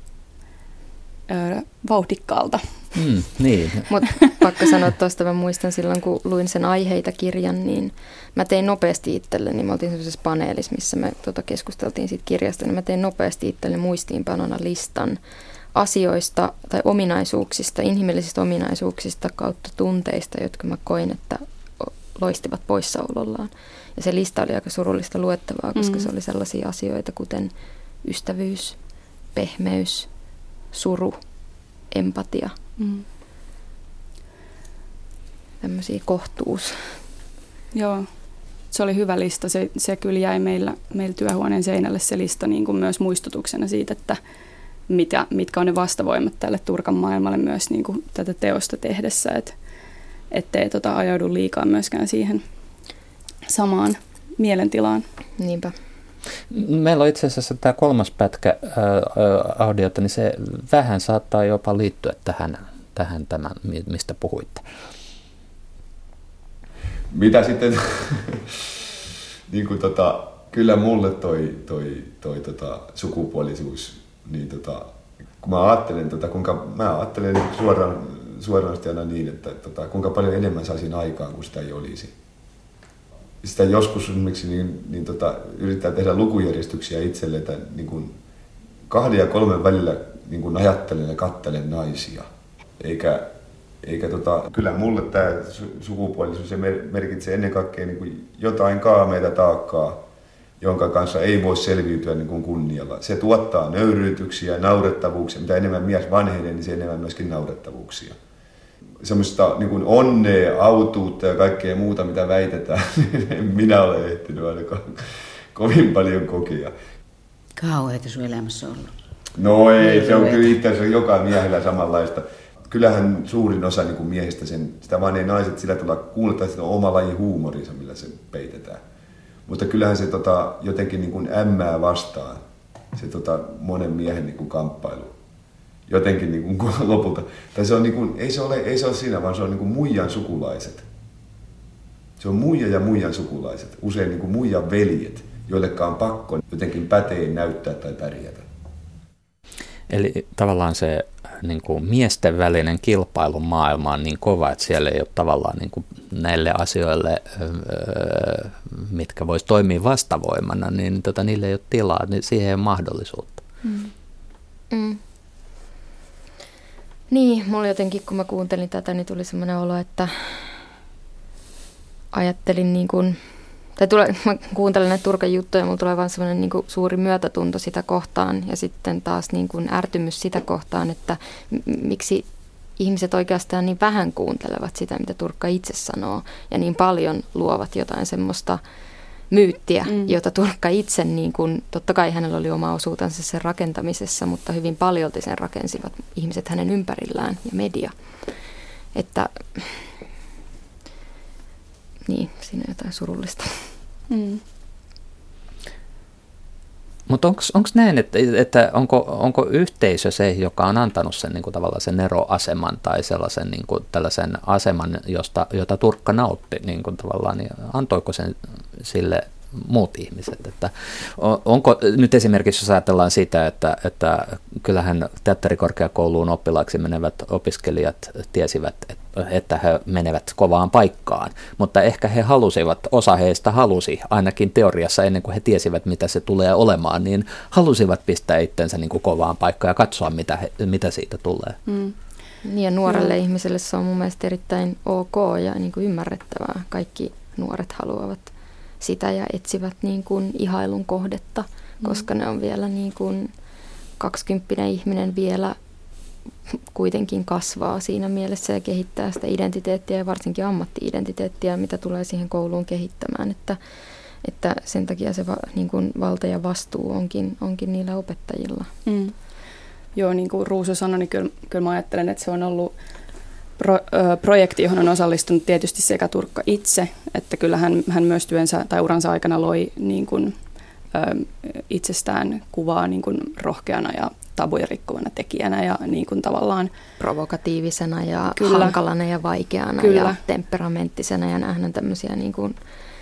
C: ää, vauhdikkaalta.
A: Mm, niin.
B: Mutta pakko sanoa tuosta, mä muistan silloin, kun luin sen aiheita-kirjan, niin mä tein nopeasti itselleni, me oltiin sellaisessa paneelissa, missä me tota, keskusteltiin siitä kirjasta, niin mä tein nopeasti itselleni muistiinpanona listan asioista tai ominaisuuksista, inhimillisistä ominaisuuksista kautta tunteista, jotka mä koin, että loistivat poissaolollaan. Ja se lista oli aika surullista luettavaa, koska mm. se oli sellaisia asioita kuten ystävyys, pehmeys, suru, empatia, mm. tämmöisiä kohtuus.
C: Joo, se oli hyvä lista. Se, se kyllä jäi meillä, meillä työhuoneen seinälle se lista niin kuin myös muistutuksena siitä, että mitä, mitkä on ne vastavoimat tälle Turkan maailmalle myös niin kuin tätä teosta tehdessä, et, ettei tota ajaudu liikaa myöskään siihen samaan mielentilaan.
B: Niinpä.
A: Meillä on itse asiassa tämä kolmas pätkä ää, audiota, niin se vähän saattaa jopa liittyä tähän, tähän tämän, mistä puhuitte.
E: Mitä sitten, niin kuin tota, kyllä mulle toi, toi, toi tota, sukupuolisuus, niin tota, kun mä ajattelen, tota, kuinka, mä ajattelen suoraan, suoraan aina niin, että tota, kuinka paljon enemmän saisin aikaan, kun sitä ei olisi. Sitä joskus esimerkiksi niin, niin tota, yrittää tehdä lukujärjestyksiä itselle, että niin kuin kahden ja kolmen välillä niin kuin ajattelen ja katselen naisia. Eikä, eikä tota, kyllä mulle tämä sukupuolisuus se merkitsee ennen kaikkea niin kuin jotain kaameita taakkaa, jonka kanssa ei voi selviytyä niin kuin kunnialla. Se tuottaa nöyryytyksiä, naurettavuuksia. Mitä enemmän mies vanhenee, niin se enemmän myöskin naurettavuuksia. Semmoista niin kuin onnea, autuutta ja kaikkea muuta, mitä väitetään, en minä ole ehtinyt ainakaan kovin paljon kokea.
D: Kauheita sun elämässä ollut.
E: No ei, se on kyllä itse asiassa joka miehellä samanlaista. Kyllähän suurin osa niin kuin miehistä, sen, sitä vaan ei naiset sillä tavalla kuuletaan, että on oma laji huumorinsa, millä se peitetään. Mutta kyllähän se tota, jotenkin niin kuin ämmää vastaan, se tota, monen miehen niin kuin kamppailu. Jotenkin niin kuin lopulta. Tai se on niin kuin, ei, se ole, ei se ole siinä, vaan se on niin kuin muijan sukulaiset. Se on muija ja muijan sukulaiset. Usein niin kuin muijan veljet, joillekaan on pakko jotenkin päteen näyttää tai pärjätä.
A: Eli tavallaan se niin kuin miesten välinen kilpailu maailma on niin kova, että siellä ei ole tavallaan niin kuin näille asioille, öö, mitkä voisi toimia vastavoimana, niin tota, niille ei ole tilaa, niin siihen ei ole mahdollisuutta.
B: Mm. Mm. Niin, mulla jotenkin, kun mä kuuntelin tätä, niin tuli semmoinen olo, että ajattelin niin kuin, tai tule, mä kuuntelen näitä Turkan juttuja ja mulla tulee vaan semmoinen niin kuin suuri myötätunto sitä kohtaan ja sitten taas niin kuin ärtymys sitä kohtaan, että m- miksi ihmiset oikeastaan niin vähän kuuntelevat sitä, mitä Turkka itse sanoo ja niin paljon luovat jotain semmoista myyttiä, mm. jota Turkka itse, niin kuin, totta kai hänellä oli oma osuutensa sen rakentamisessa, mutta hyvin paljolti sen rakensivat ihmiset hänen ympärillään ja media. Että niin, siinä on jotain surullista. Mm.
A: Mutta onko näin, että, että onko, onko yhteisö se, joka on antanut sen niin kuin tavallaan sen eroaseman tai sellaisen niin kuin tällaisen aseman, josta, jota Turkka nautti, niin kuin tavallaan, niin antoiko sen sille muut ihmiset? Että onko nyt esimerkiksi, jos ajatellaan sitä, että, että kyllähän teatterikorkeakouluun oppilaaksi menevät opiskelijat tiesivät, että he menevät kovaan paikkaan, mutta ehkä he halusivat, osa heistä halusi, ainakin teoriassa ennen kuin he tiesivät, mitä se tulee olemaan, niin halusivat pistää itsensä niin kuin kovaan paikkaan ja katsoa, mitä, he, mitä siitä tulee.
B: Mm. Niin ja nuorelle mm. ihmiselle se on mun mielestä erittäin ok ja niin kuin ymmärrettävää. Kaikki nuoret haluavat sitä ja etsivät niin kuin ihailun kohdetta, koska mm. ne on vielä niin kuin kaksikymppinen ihminen vielä kuitenkin kasvaa siinä mielessä ja kehittää sitä identiteettiä ja varsinkin ammatti-identiteettiä, mitä tulee siihen kouluun kehittämään, että, että sen takia se va, niin kuin valta ja vastuu onkin, onkin niillä opettajilla.
C: Mm. Joo, niin kuin Ruusu sanoi, niin kyllä, kyllä mä ajattelen, että se on ollut pro, ö, projekti, johon on osallistunut tietysti sekä Turkka itse, että kyllä hän, hän myös työnsä tai uransa aikana loi niin kuin, ö, itsestään kuvaa niin kuin rohkeana ja tabuja rikkovana tekijänä ja niin kuin tavallaan
B: provokatiivisena ja
C: kyllä,
B: hankalana ja vaikeana kyllä, ja temperamenttisena ja nähdään tämmöisiä niin kuin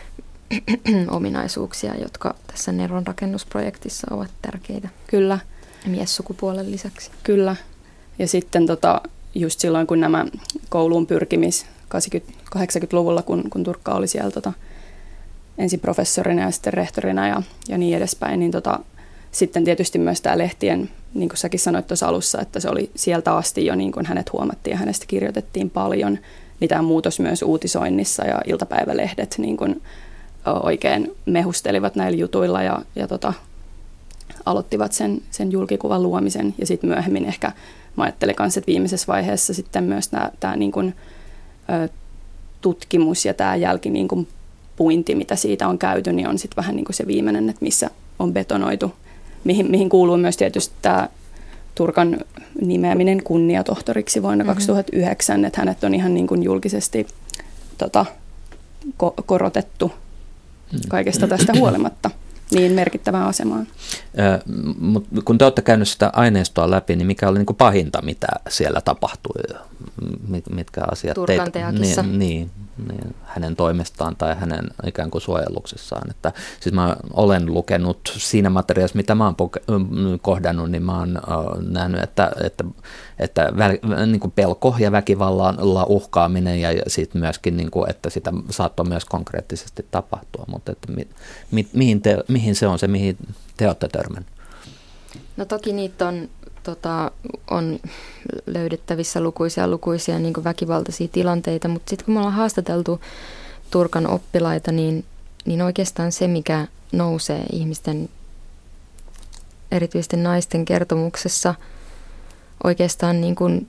B: ominaisuuksia, jotka tässä Neron rakennusprojektissa ovat tärkeitä.
C: Kyllä.
B: Miessukupuolen lisäksi.
C: Kyllä. Ja sitten tota, just silloin, kun nämä kouluun pyrkimis kahdeksankymmentäluvulla, kun, kun Turkka oli siellä tota, ensin professorina ja sitten rehtorina ja, ja niin edespäin, niin tota, sitten tietysti myös tämä lehtien, niin kuin säkin sanoit tuossa alussa, että se oli sieltä asti jo niin kuin hänet huomattiin ja hänestä kirjoitettiin paljon. Niin tämä muutos myös uutisoinnissa ja iltapäivälehdet niin kuin oikein mehustelivat näillä jutuilla ja, ja tota, aloittivat sen, sen julkikuvan luomisen ja sitten myöhemmin ehkä mä ajattelin myös, että viimeisessä vaiheessa sitten myös tämä, tämä niin kuin, ö, tutkimus ja tämä jälki niin kuin puinti, mitä siitä on käyty, niin on sitten vähän niin kuin se viimeinen, että missä on betonoitu, mihin, mihin kuuluu myös tietysti tämä Turkan nimeäminen kunniatohtoriksi vuonna mm-hmm. kaksituhattayhdeksän, että hänet on ihan niin kuin julkisesti tota, ko- korotettu kaikesta tästä huolimatta niin merkittävään asemaan.
A: Mut kun te olette käynyt sitä aineistoa läpi, niin mikä oli niin kuin pahinta, mitä siellä tapahtui? Mitkä asiat
B: Turkan teakissa.
A: Niin, niin, niin, hänen toimestaan tai hänen ikään kuin suojeluksessaan. Että, siis mä olen lukenut siinä materiaalissa, mitä mä oon kohdannut, niin mä oon uh, nähnyt, että, että, että väl, niin kuin pelko ja väkivallalla uhkaaminen ja, ja sitten myöskin, niin kuin, että sitä saattoi myös konkreettisesti tapahtua. Mutta että mi, mi, mihin, te, mihin se on se, mihin te olette törmänneet?
B: No toki niitä on, tota, on löydettävissä lukuisia lukuisia niin kuin väkivaltaisia tilanteita, mutta sitten kun me ollaan haastateltu Turkan oppilaita, niin, niin oikeastaan se, mikä nousee ihmisten, erityisesti naisten kertomuksessa, oikeastaan niin kuin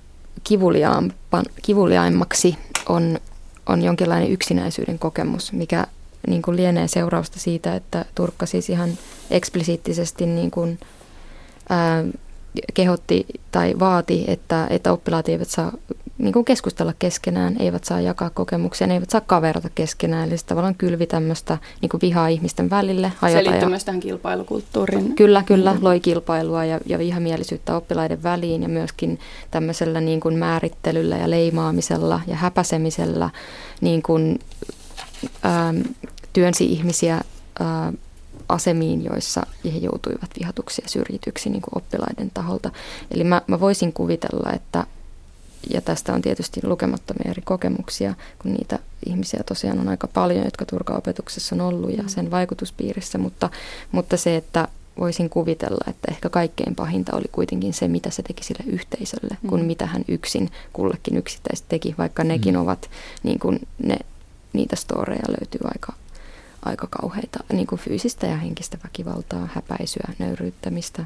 B: kivuliaimmaksi on, on jonkinlainen yksinäisyyden kokemus, mikä niin kuin lienee seurausta siitä, että Turkka siis ihan eksplisiittisesti niin kuin, ää, kehotti tai vaati, että, että oppilaat eivät saa niin kuin keskustella keskenään, eivät saa jakaa kokemuksia, eivät saa kaverata keskenään. Eli se tavallaan kylvi tämmöistä niin kuin vihaa ihmisten välille.
C: Se liittyy myös tähän kilpailukulttuuriin.
B: Kyllä, kyllä. Loi kilpailua ja, ja vihamielisyyttä oppilaiden väliin ja myöskin tämmöisellä niin kuin määrittelyllä ja leimaamisella ja häpäsemisellä niin kuin, ää, työnsi ihmisiä ää, asemiin, joissa he joutuivat vihatuksi ja syrjityksi niin kuin oppilaiden taholta. Eli mä, mä voisin kuvitella, että, ja tästä on tietysti lukemattomia eri kokemuksia, kun niitä ihmisiä tosiaan on aika paljon, jotka Turkan opetuksessa on ollut ja sen vaikutuspiirissä, mutta, mutta se, että voisin kuvitella, että ehkä kaikkein pahinta oli kuitenkin se, mitä se teki sille yhteisölle, mm. kun mitä hän yksin kullekin yksittäisesti teki, vaikka nekin mm. ovat, niin kuin ne, niitä storeja löytyy aika aika kauheita niin kuin fyysistä ja henkistä väkivaltaa, häpäisyä, nöyryyttämistä.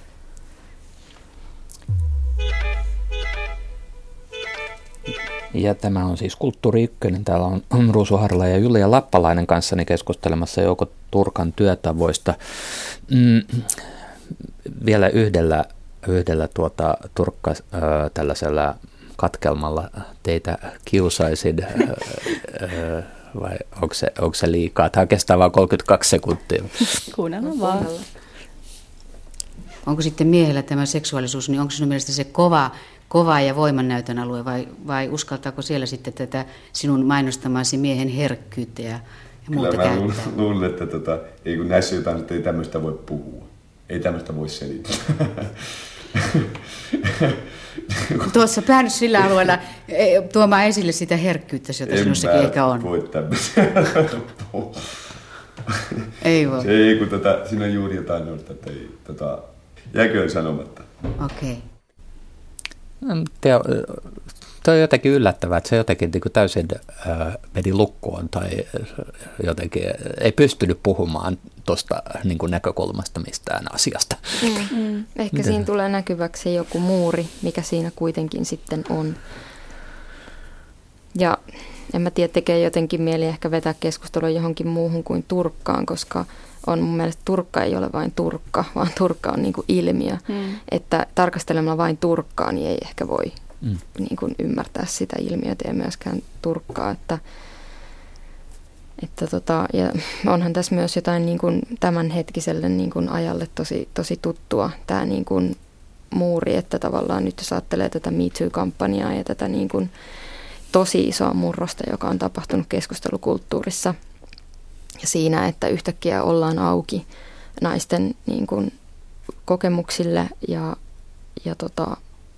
A: Ja tämä on siis Kulttuuri Ykkönen. Täällä on Ruusu Harla ja Julia Lappalainen kanssani keskustelemassa Jouko Turkan työtavoista. Mm, vielä yhdellä, yhdellä tuota, Turkka äh, tällaisella katkelmalla teitä kiusaisin. Äh, äh, Vai onko se, onko se liikaa? Tämä kestää vain kolmekymmentäkaksi sekuntia.
C: Kuunnellaan vaan.
D: Onko sitten miehellä tämä seksuaalisuus, niin onko sinun mielestä se kova, kova ja voimannäytön alue vai, vai uskaltaako siellä sitten tätä sinun mainostamasi miehen herkkyyttä ja, ja muuta
E: Kyllä
D: käyttää?
E: Kyllä mä luulen, että tota, ei kun näissä jotain, että ei tämmöistä voi puhua. Ei tämmöistä voi selittää.
D: Tuossa päänyt sillä alueella tuomaan esille sitä herkkyyttä, jota sinussakin ehkä on.
E: En voi tämmöisiä.
D: Ei voi.
E: Se ei, kun tota, siinä on juuri jotain noita, että ei, tota, jääköön sanomatta.
D: Okei.
A: Okay. Tuo on jotenkin yllättävää, että se jotenkin niin kuin täysin äh, meni lukkoon tai jotenkin ei pystynyt puhumaan tuosta niin kuin näkökulmasta mistään asiasta.
B: Mm. Mm. Ehkä Miten? Siinä tulee näkyväksi joku muuri, mikä siinä kuitenkin sitten on. Ja en mä tiedä, tekee jotenkin mieli ehkä vetää keskustelua johonkin muuhun kuin Turkkaan, koska on mun mielestä Turkka ei ole vain Turkka, vaan Turkka on niin kuin ilmiö. Mm. Että tarkastelemalla vain Turkkaa niin ei ehkä voi Mm. niin kuin ymmärtää sitä ilmiötä ja myöskään Turkkaa, että, että tota, ja onhan tässä myös jotain niin kuin tämänhetkiselle niin kuin ajalle tosi, tosi tuttua tämä niin kuin muuri, että tavallaan nyt jos ajattelee tätä Me Too-kampanjaa ja tätä niin kuin tosi isoa murrosta, joka on tapahtunut keskustelukulttuurissa ja siinä, että yhtäkkiä ollaan auki naisten niin kuin kokemuksille ja, ja tota,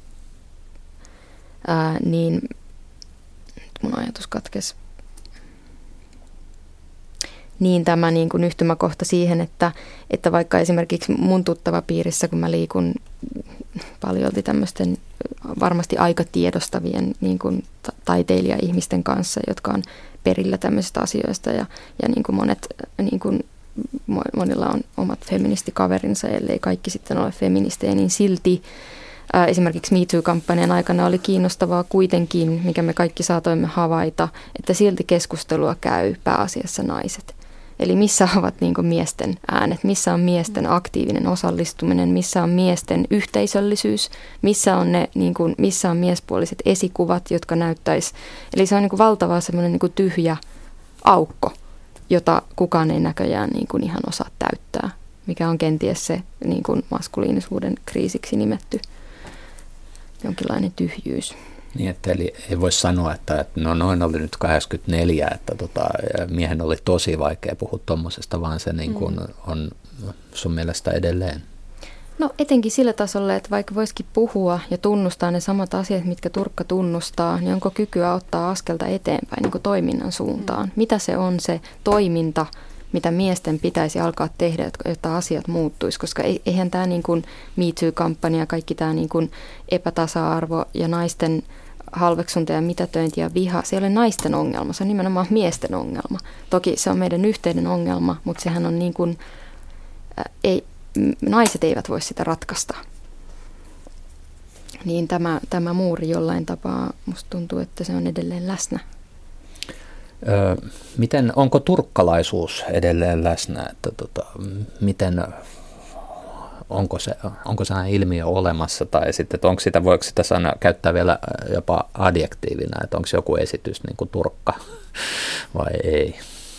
B: Ää, niin mun ajatus katkesi. Niin tämä niin kuin yhtymäkohta siihen, että, että vaikka esimerkiksi mun tuttava piirissä, kun mä liikun paljolti tämmöisten varmasti aika tiedostavien niin kuin taiteilija-ihmisten kanssa, jotka on perillä tämmöisistä asioista ja, ja niin kuin monet niin kuin monilla on omat feministikaverinsa, ellei kaikki sitten ole feministejä, niin silti ää, esimerkiksi Me Too-kampanjan aikana oli kiinnostavaa kuitenkin, mikä me kaikki saatoimme havaita, että silti keskustelua käy pääasiassa naiset. Eli missä ovat niin kuin miesten äänet, missä on miesten aktiivinen osallistuminen, missä on miesten yhteisöllisyys, missä on, ne, niin kuin, missä on miespuoliset esikuvat, jotka näyttäisi. Eli se on niin kuin valtava semmoinen niin kuin tyhjä aukko, jota kukaan ei näköjään niin kuin ihan osaa täyttää, mikä on kenties se niin kuin maskuliinisuuden kriisiksi nimetty jonkinlainen tyhjyys.
A: Niin, että eli ei voi sanoa, että, että no noin oli nyt kahdeksankymmentäneljä, että tota, miehen oli tosi vaikea puhua tuommoisesta, vaan se niin kuin mm. on sun mielestä edelleen.
B: No etenkin sillä tasolla, että vaikka voisikin puhua ja tunnustaa ne samat asiat, mitkä Turkka tunnustaa, niin onko kykyä ottaa askelta eteenpäin niin kuin toiminnan suuntaan? Mm. Mitä se on se toiminta, mitä miesten pitäisi alkaa tehdä, jotta asiat muuttuisi, koska eihän tämä niin kuin Me Too-kampanja, kaikki tämä niin kuin epätasa-arvo ja naisten halveksunta ja mitätöinti ja viha, se ei ole naisten ongelma, se on nimenomaan miesten ongelma. Toki se on meidän yhteinen ongelma, mutta sehän on niin kuin, ä, ei, naiset eivät voi sitä ratkaista. Niin tämä, tämä muuri jollain tapaa, musta tuntuu, että se on edelleen läsnä.
A: Öö, miten, onko turkkalaisuus edelleen läsnä, että tota, miten, onko se, onko se ilmiö olemassa tai sitten, että onko sitä, voiko sitä sana käyttää vielä jopa adjektiivina, että onko joku esitys niin kuin turkka vai ei?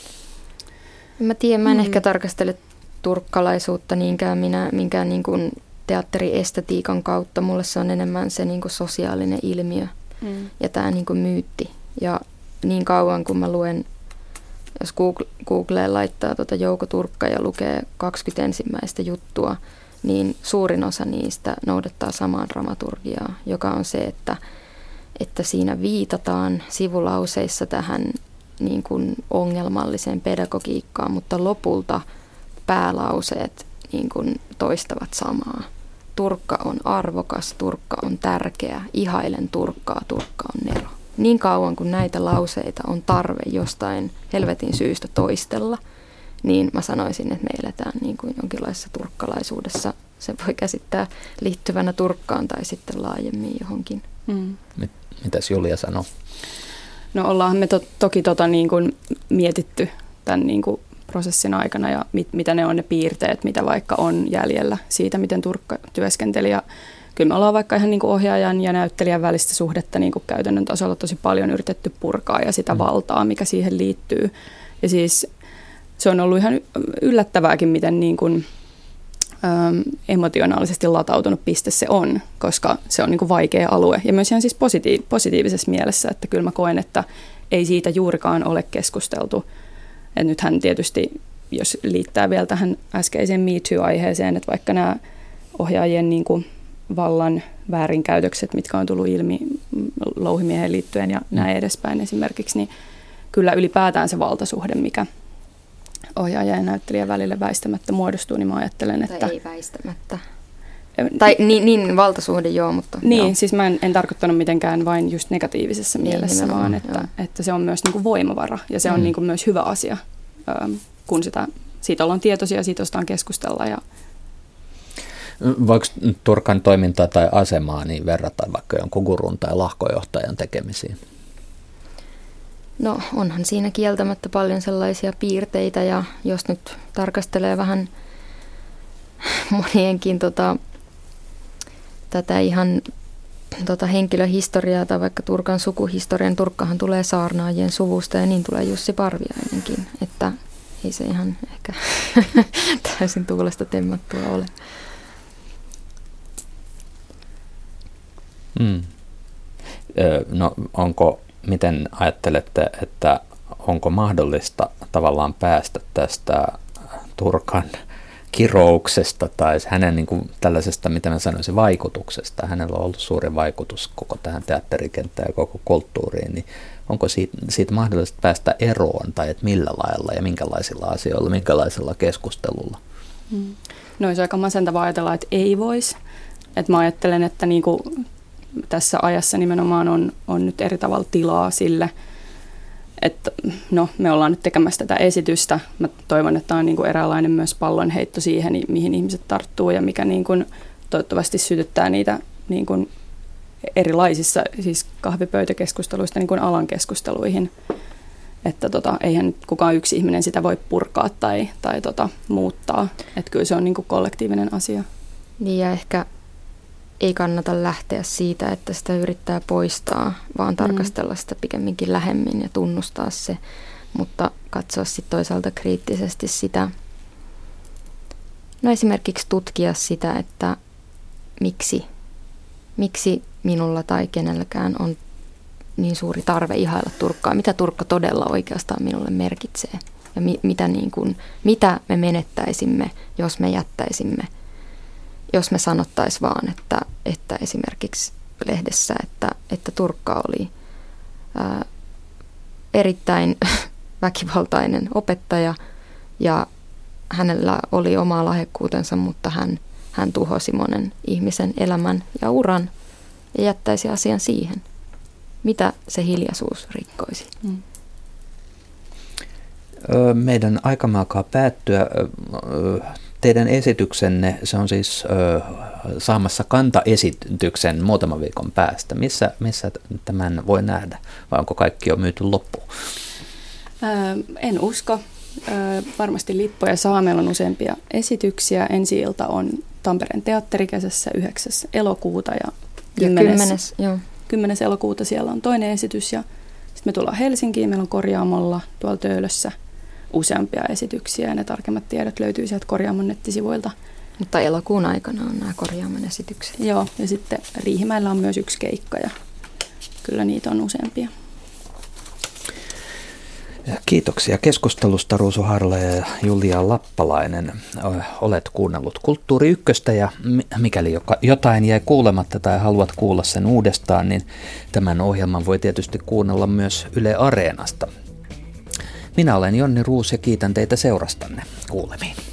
B: Mä tiedän, mä en
C: mm.
B: ehkä tarkastele turkkalaisuutta niinkään minä, minkään niin kuin teatteriestetiikan kautta. Mulle se on enemmän se niin kuin sosiaalinen ilmiö mm. ja tämä niin kuin myytti. Ja niin kauan kun mä luen, jos Google, Googleen laittaa tuota Jouko Turkka ja lukee kaksikymmentä ensimmäistä juttua, niin suurin osa niistä noudattaa samaa dramaturgiaa, joka on se, että, että siinä viitataan sivulauseissa tähän niin kuin ongelmalliseen pedagogiikkaan, mutta lopulta päälauseet niin kuin toistavat samaa. Turkka on arvokas, Turkka on tärkeä, ihailen Turkkaa, Turkka on nero. Niin kauan kuin näitä lauseita on tarve jostain helvetin syystä toistella, niin mä sanoisin, että me eletään niin kuin jonkinlaisessa turkkalaisuudessa. Se voi käsittää liittyvänä Turkkaan tai sitten laajemmin johonkin.
C: Mm.
A: Mitäs Julia sanoo?
C: No ollaan me to, toki tota niin kuin mietitty tämän niin kuin prosessin aikana ja mit, mitä ne on ne piirteet, mitä vaikka on jäljellä siitä, miten Turkka työskenteli. Ja kyllä me ollaan vaikka ihan niin kuin ohjaajan ja näyttelijän välistä suhdetta niin kuin käytännön tasolla tosi paljon yritetty purkaa ja sitä mm. valtaa, mikä siihen liittyy. Ja siis se on ollut ihan yllättävääkin, miten niin kuin, äm, emotionaalisesti latautunut piste se on, koska se on niin kuin vaikea alue. Ja myös ihan siis positiiv- positiivisessa mielessä, että kyllä mä koen, että ei siitä juurikaan ole keskusteltu. Et nythän tietysti, jos liittää vielä tähän äskeiseen Me Too-aiheeseen, että vaikka nämä ohjaajien niin kuin vallan väärinkäytökset, mitkä on tullut ilmi louhimieheen liittyen ja näin edespäin esimerkiksi, niin kyllä ylipäätään se valtasuhde, mikä ohjaajan ja näyttelijän välille väistämättä muodostuu, niin mä ajattelen,
B: tai
C: että...
B: ei väistämättä. Tai niin, niin valtasuhde joo, mutta...
C: Niin,
B: joo.
C: Siis mä en, en tarkoittanut mitenkään vain just negatiivisessa
B: niin,
C: mielessä, vaan että, että se on myös niin kuin voimavara ja se on mm. niin kuin myös hyvä asia, kun sitä, siitä ollaan tietoisia, siitä ostaan keskustella. Ja...
A: Voiko Turkan toimintaa tai asemaa niin verrata vaikka jonkun gurun tai lahkojohtajan tekemisiin?
B: No onhan siinä kieltämättä paljon sellaisia piirteitä ja jos nyt tarkastelee vähän monienkin tota, tätä ihan tota henkilöhistoriaa tai vaikka Turkan sukuhistorian, Turkkahan tulee saarnaajien suvusta ja niin tulee Jussi Parviainenkin, että ei se ihan ehkä täysin tuulesta temmattua ole.
A: Mm. No onko, miten ajattelette, että onko mahdollista tavallaan päästä tästä Turkan kirouksesta tai hänen niin kuin tällaisesta, mitä mä sanoisin, vaikutuksesta. Hänellä on ollut suuri vaikutus koko tähän teatterikenttään ja koko kulttuuriin, niin onko siitä, siitä mahdollista päästä eroon tai että millä lailla ja minkälaisilla asioilla, minkälaisella keskustelulla?
C: Mm. No olisi aika masentavaa ajatella, että ei voisi. Että mä ajattelen, että niin kuin tässä ajassa nimenomaan on, on nyt eri tavalla tilaa sille, että no, me ollaan nyt tekemässä tätä esitystä. Mä toivon, että tämä on niin kuin eräänlainen myös pallonheitto siihen, mihin ihmiset tarttuu ja mikä niin kuin toivottavasti sytyttää niitä niin kuin erilaisissa siis kahvipöytäkeskusteluista niin kuin alan keskusteluihin. Että tota, eihän nyt kukaan yksi ihminen sitä voi purkaa tai, tai tota, muuttaa. Että kyllä se on niin kuin kollektiivinen asia.
B: Niin ja ehkä ei kannata lähteä siitä, että sitä yrittää poistaa, vaan tarkastella sitä pikemminkin lähemmin ja tunnustaa se, mutta katsoa sitten toisaalta kriittisesti sitä. No esimerkiksi tutkia sitä, että miksi, miksi minulla tai kenelläkään on niin suuri tarve ihailla Turkkaa, mitä Turkka todella oikeastaan minulle merkitsee ja mi, mitä, niin kuin, mitä me menettäisimme, jos me jättäisimme. Jos me sanottaisiin vaan, että, että esimerkiksi lehdessä, että, että Turkka oli ää, erittäin väkivaltainen opettaja ja hänellä oli oma lahjakkuutensa, mutta hän, hän tuhosi monen ihmisen elämän ja uran ja jättäisi asian siihen. Mitä se hiljaisuus rikkoisi? Mm.
A: Meidän aikamme alkaa päättyä. Teidän esityksenne, se on siis ö, saamassa kantaesityksen muutaman viikon päästä. Missä, missä tämän voi nähdä vai onko kaikki jo myyty loppuun?
C: Ää, en usko. Ää, varmasti lippuja saa. Meillä on useampia esityksiä. Ensi-ilta on Tampereen teatterikesässä yhdeksäs elokuuta ja kymmenes,
B: ja
C: kymmenes elokuuta siellä on toinen esitys. Ja sitten me tullaan Helsinkiin. Meillä on Korjaamolla tuolla Töölössä useampia esityksiä ja ne tarkemmat tiedot löytyy sieltä Korjaamon nettisivuilta.
B: Mutta elokuun aikana on nämä Korjaamon esitykset.
C: Joo, ja sitten Riihimäellä on myös yksi keikka ja kyllä niitä on useampia.
A: Kiitoksia keskustelusta Ruusu Harla ja Julia Lappalainen. Olet kuunnellut Kulttuuri Ykköstä ja mikäli jotain jäi kuulematta tai haluat kuulla sen uudestaan, niin tämän ohjelman voi tietysti kuunnella myös Yle Areenasta. Minä olen Jonni Ruus ja kiitän teitä seurastanne. Kuulemiin.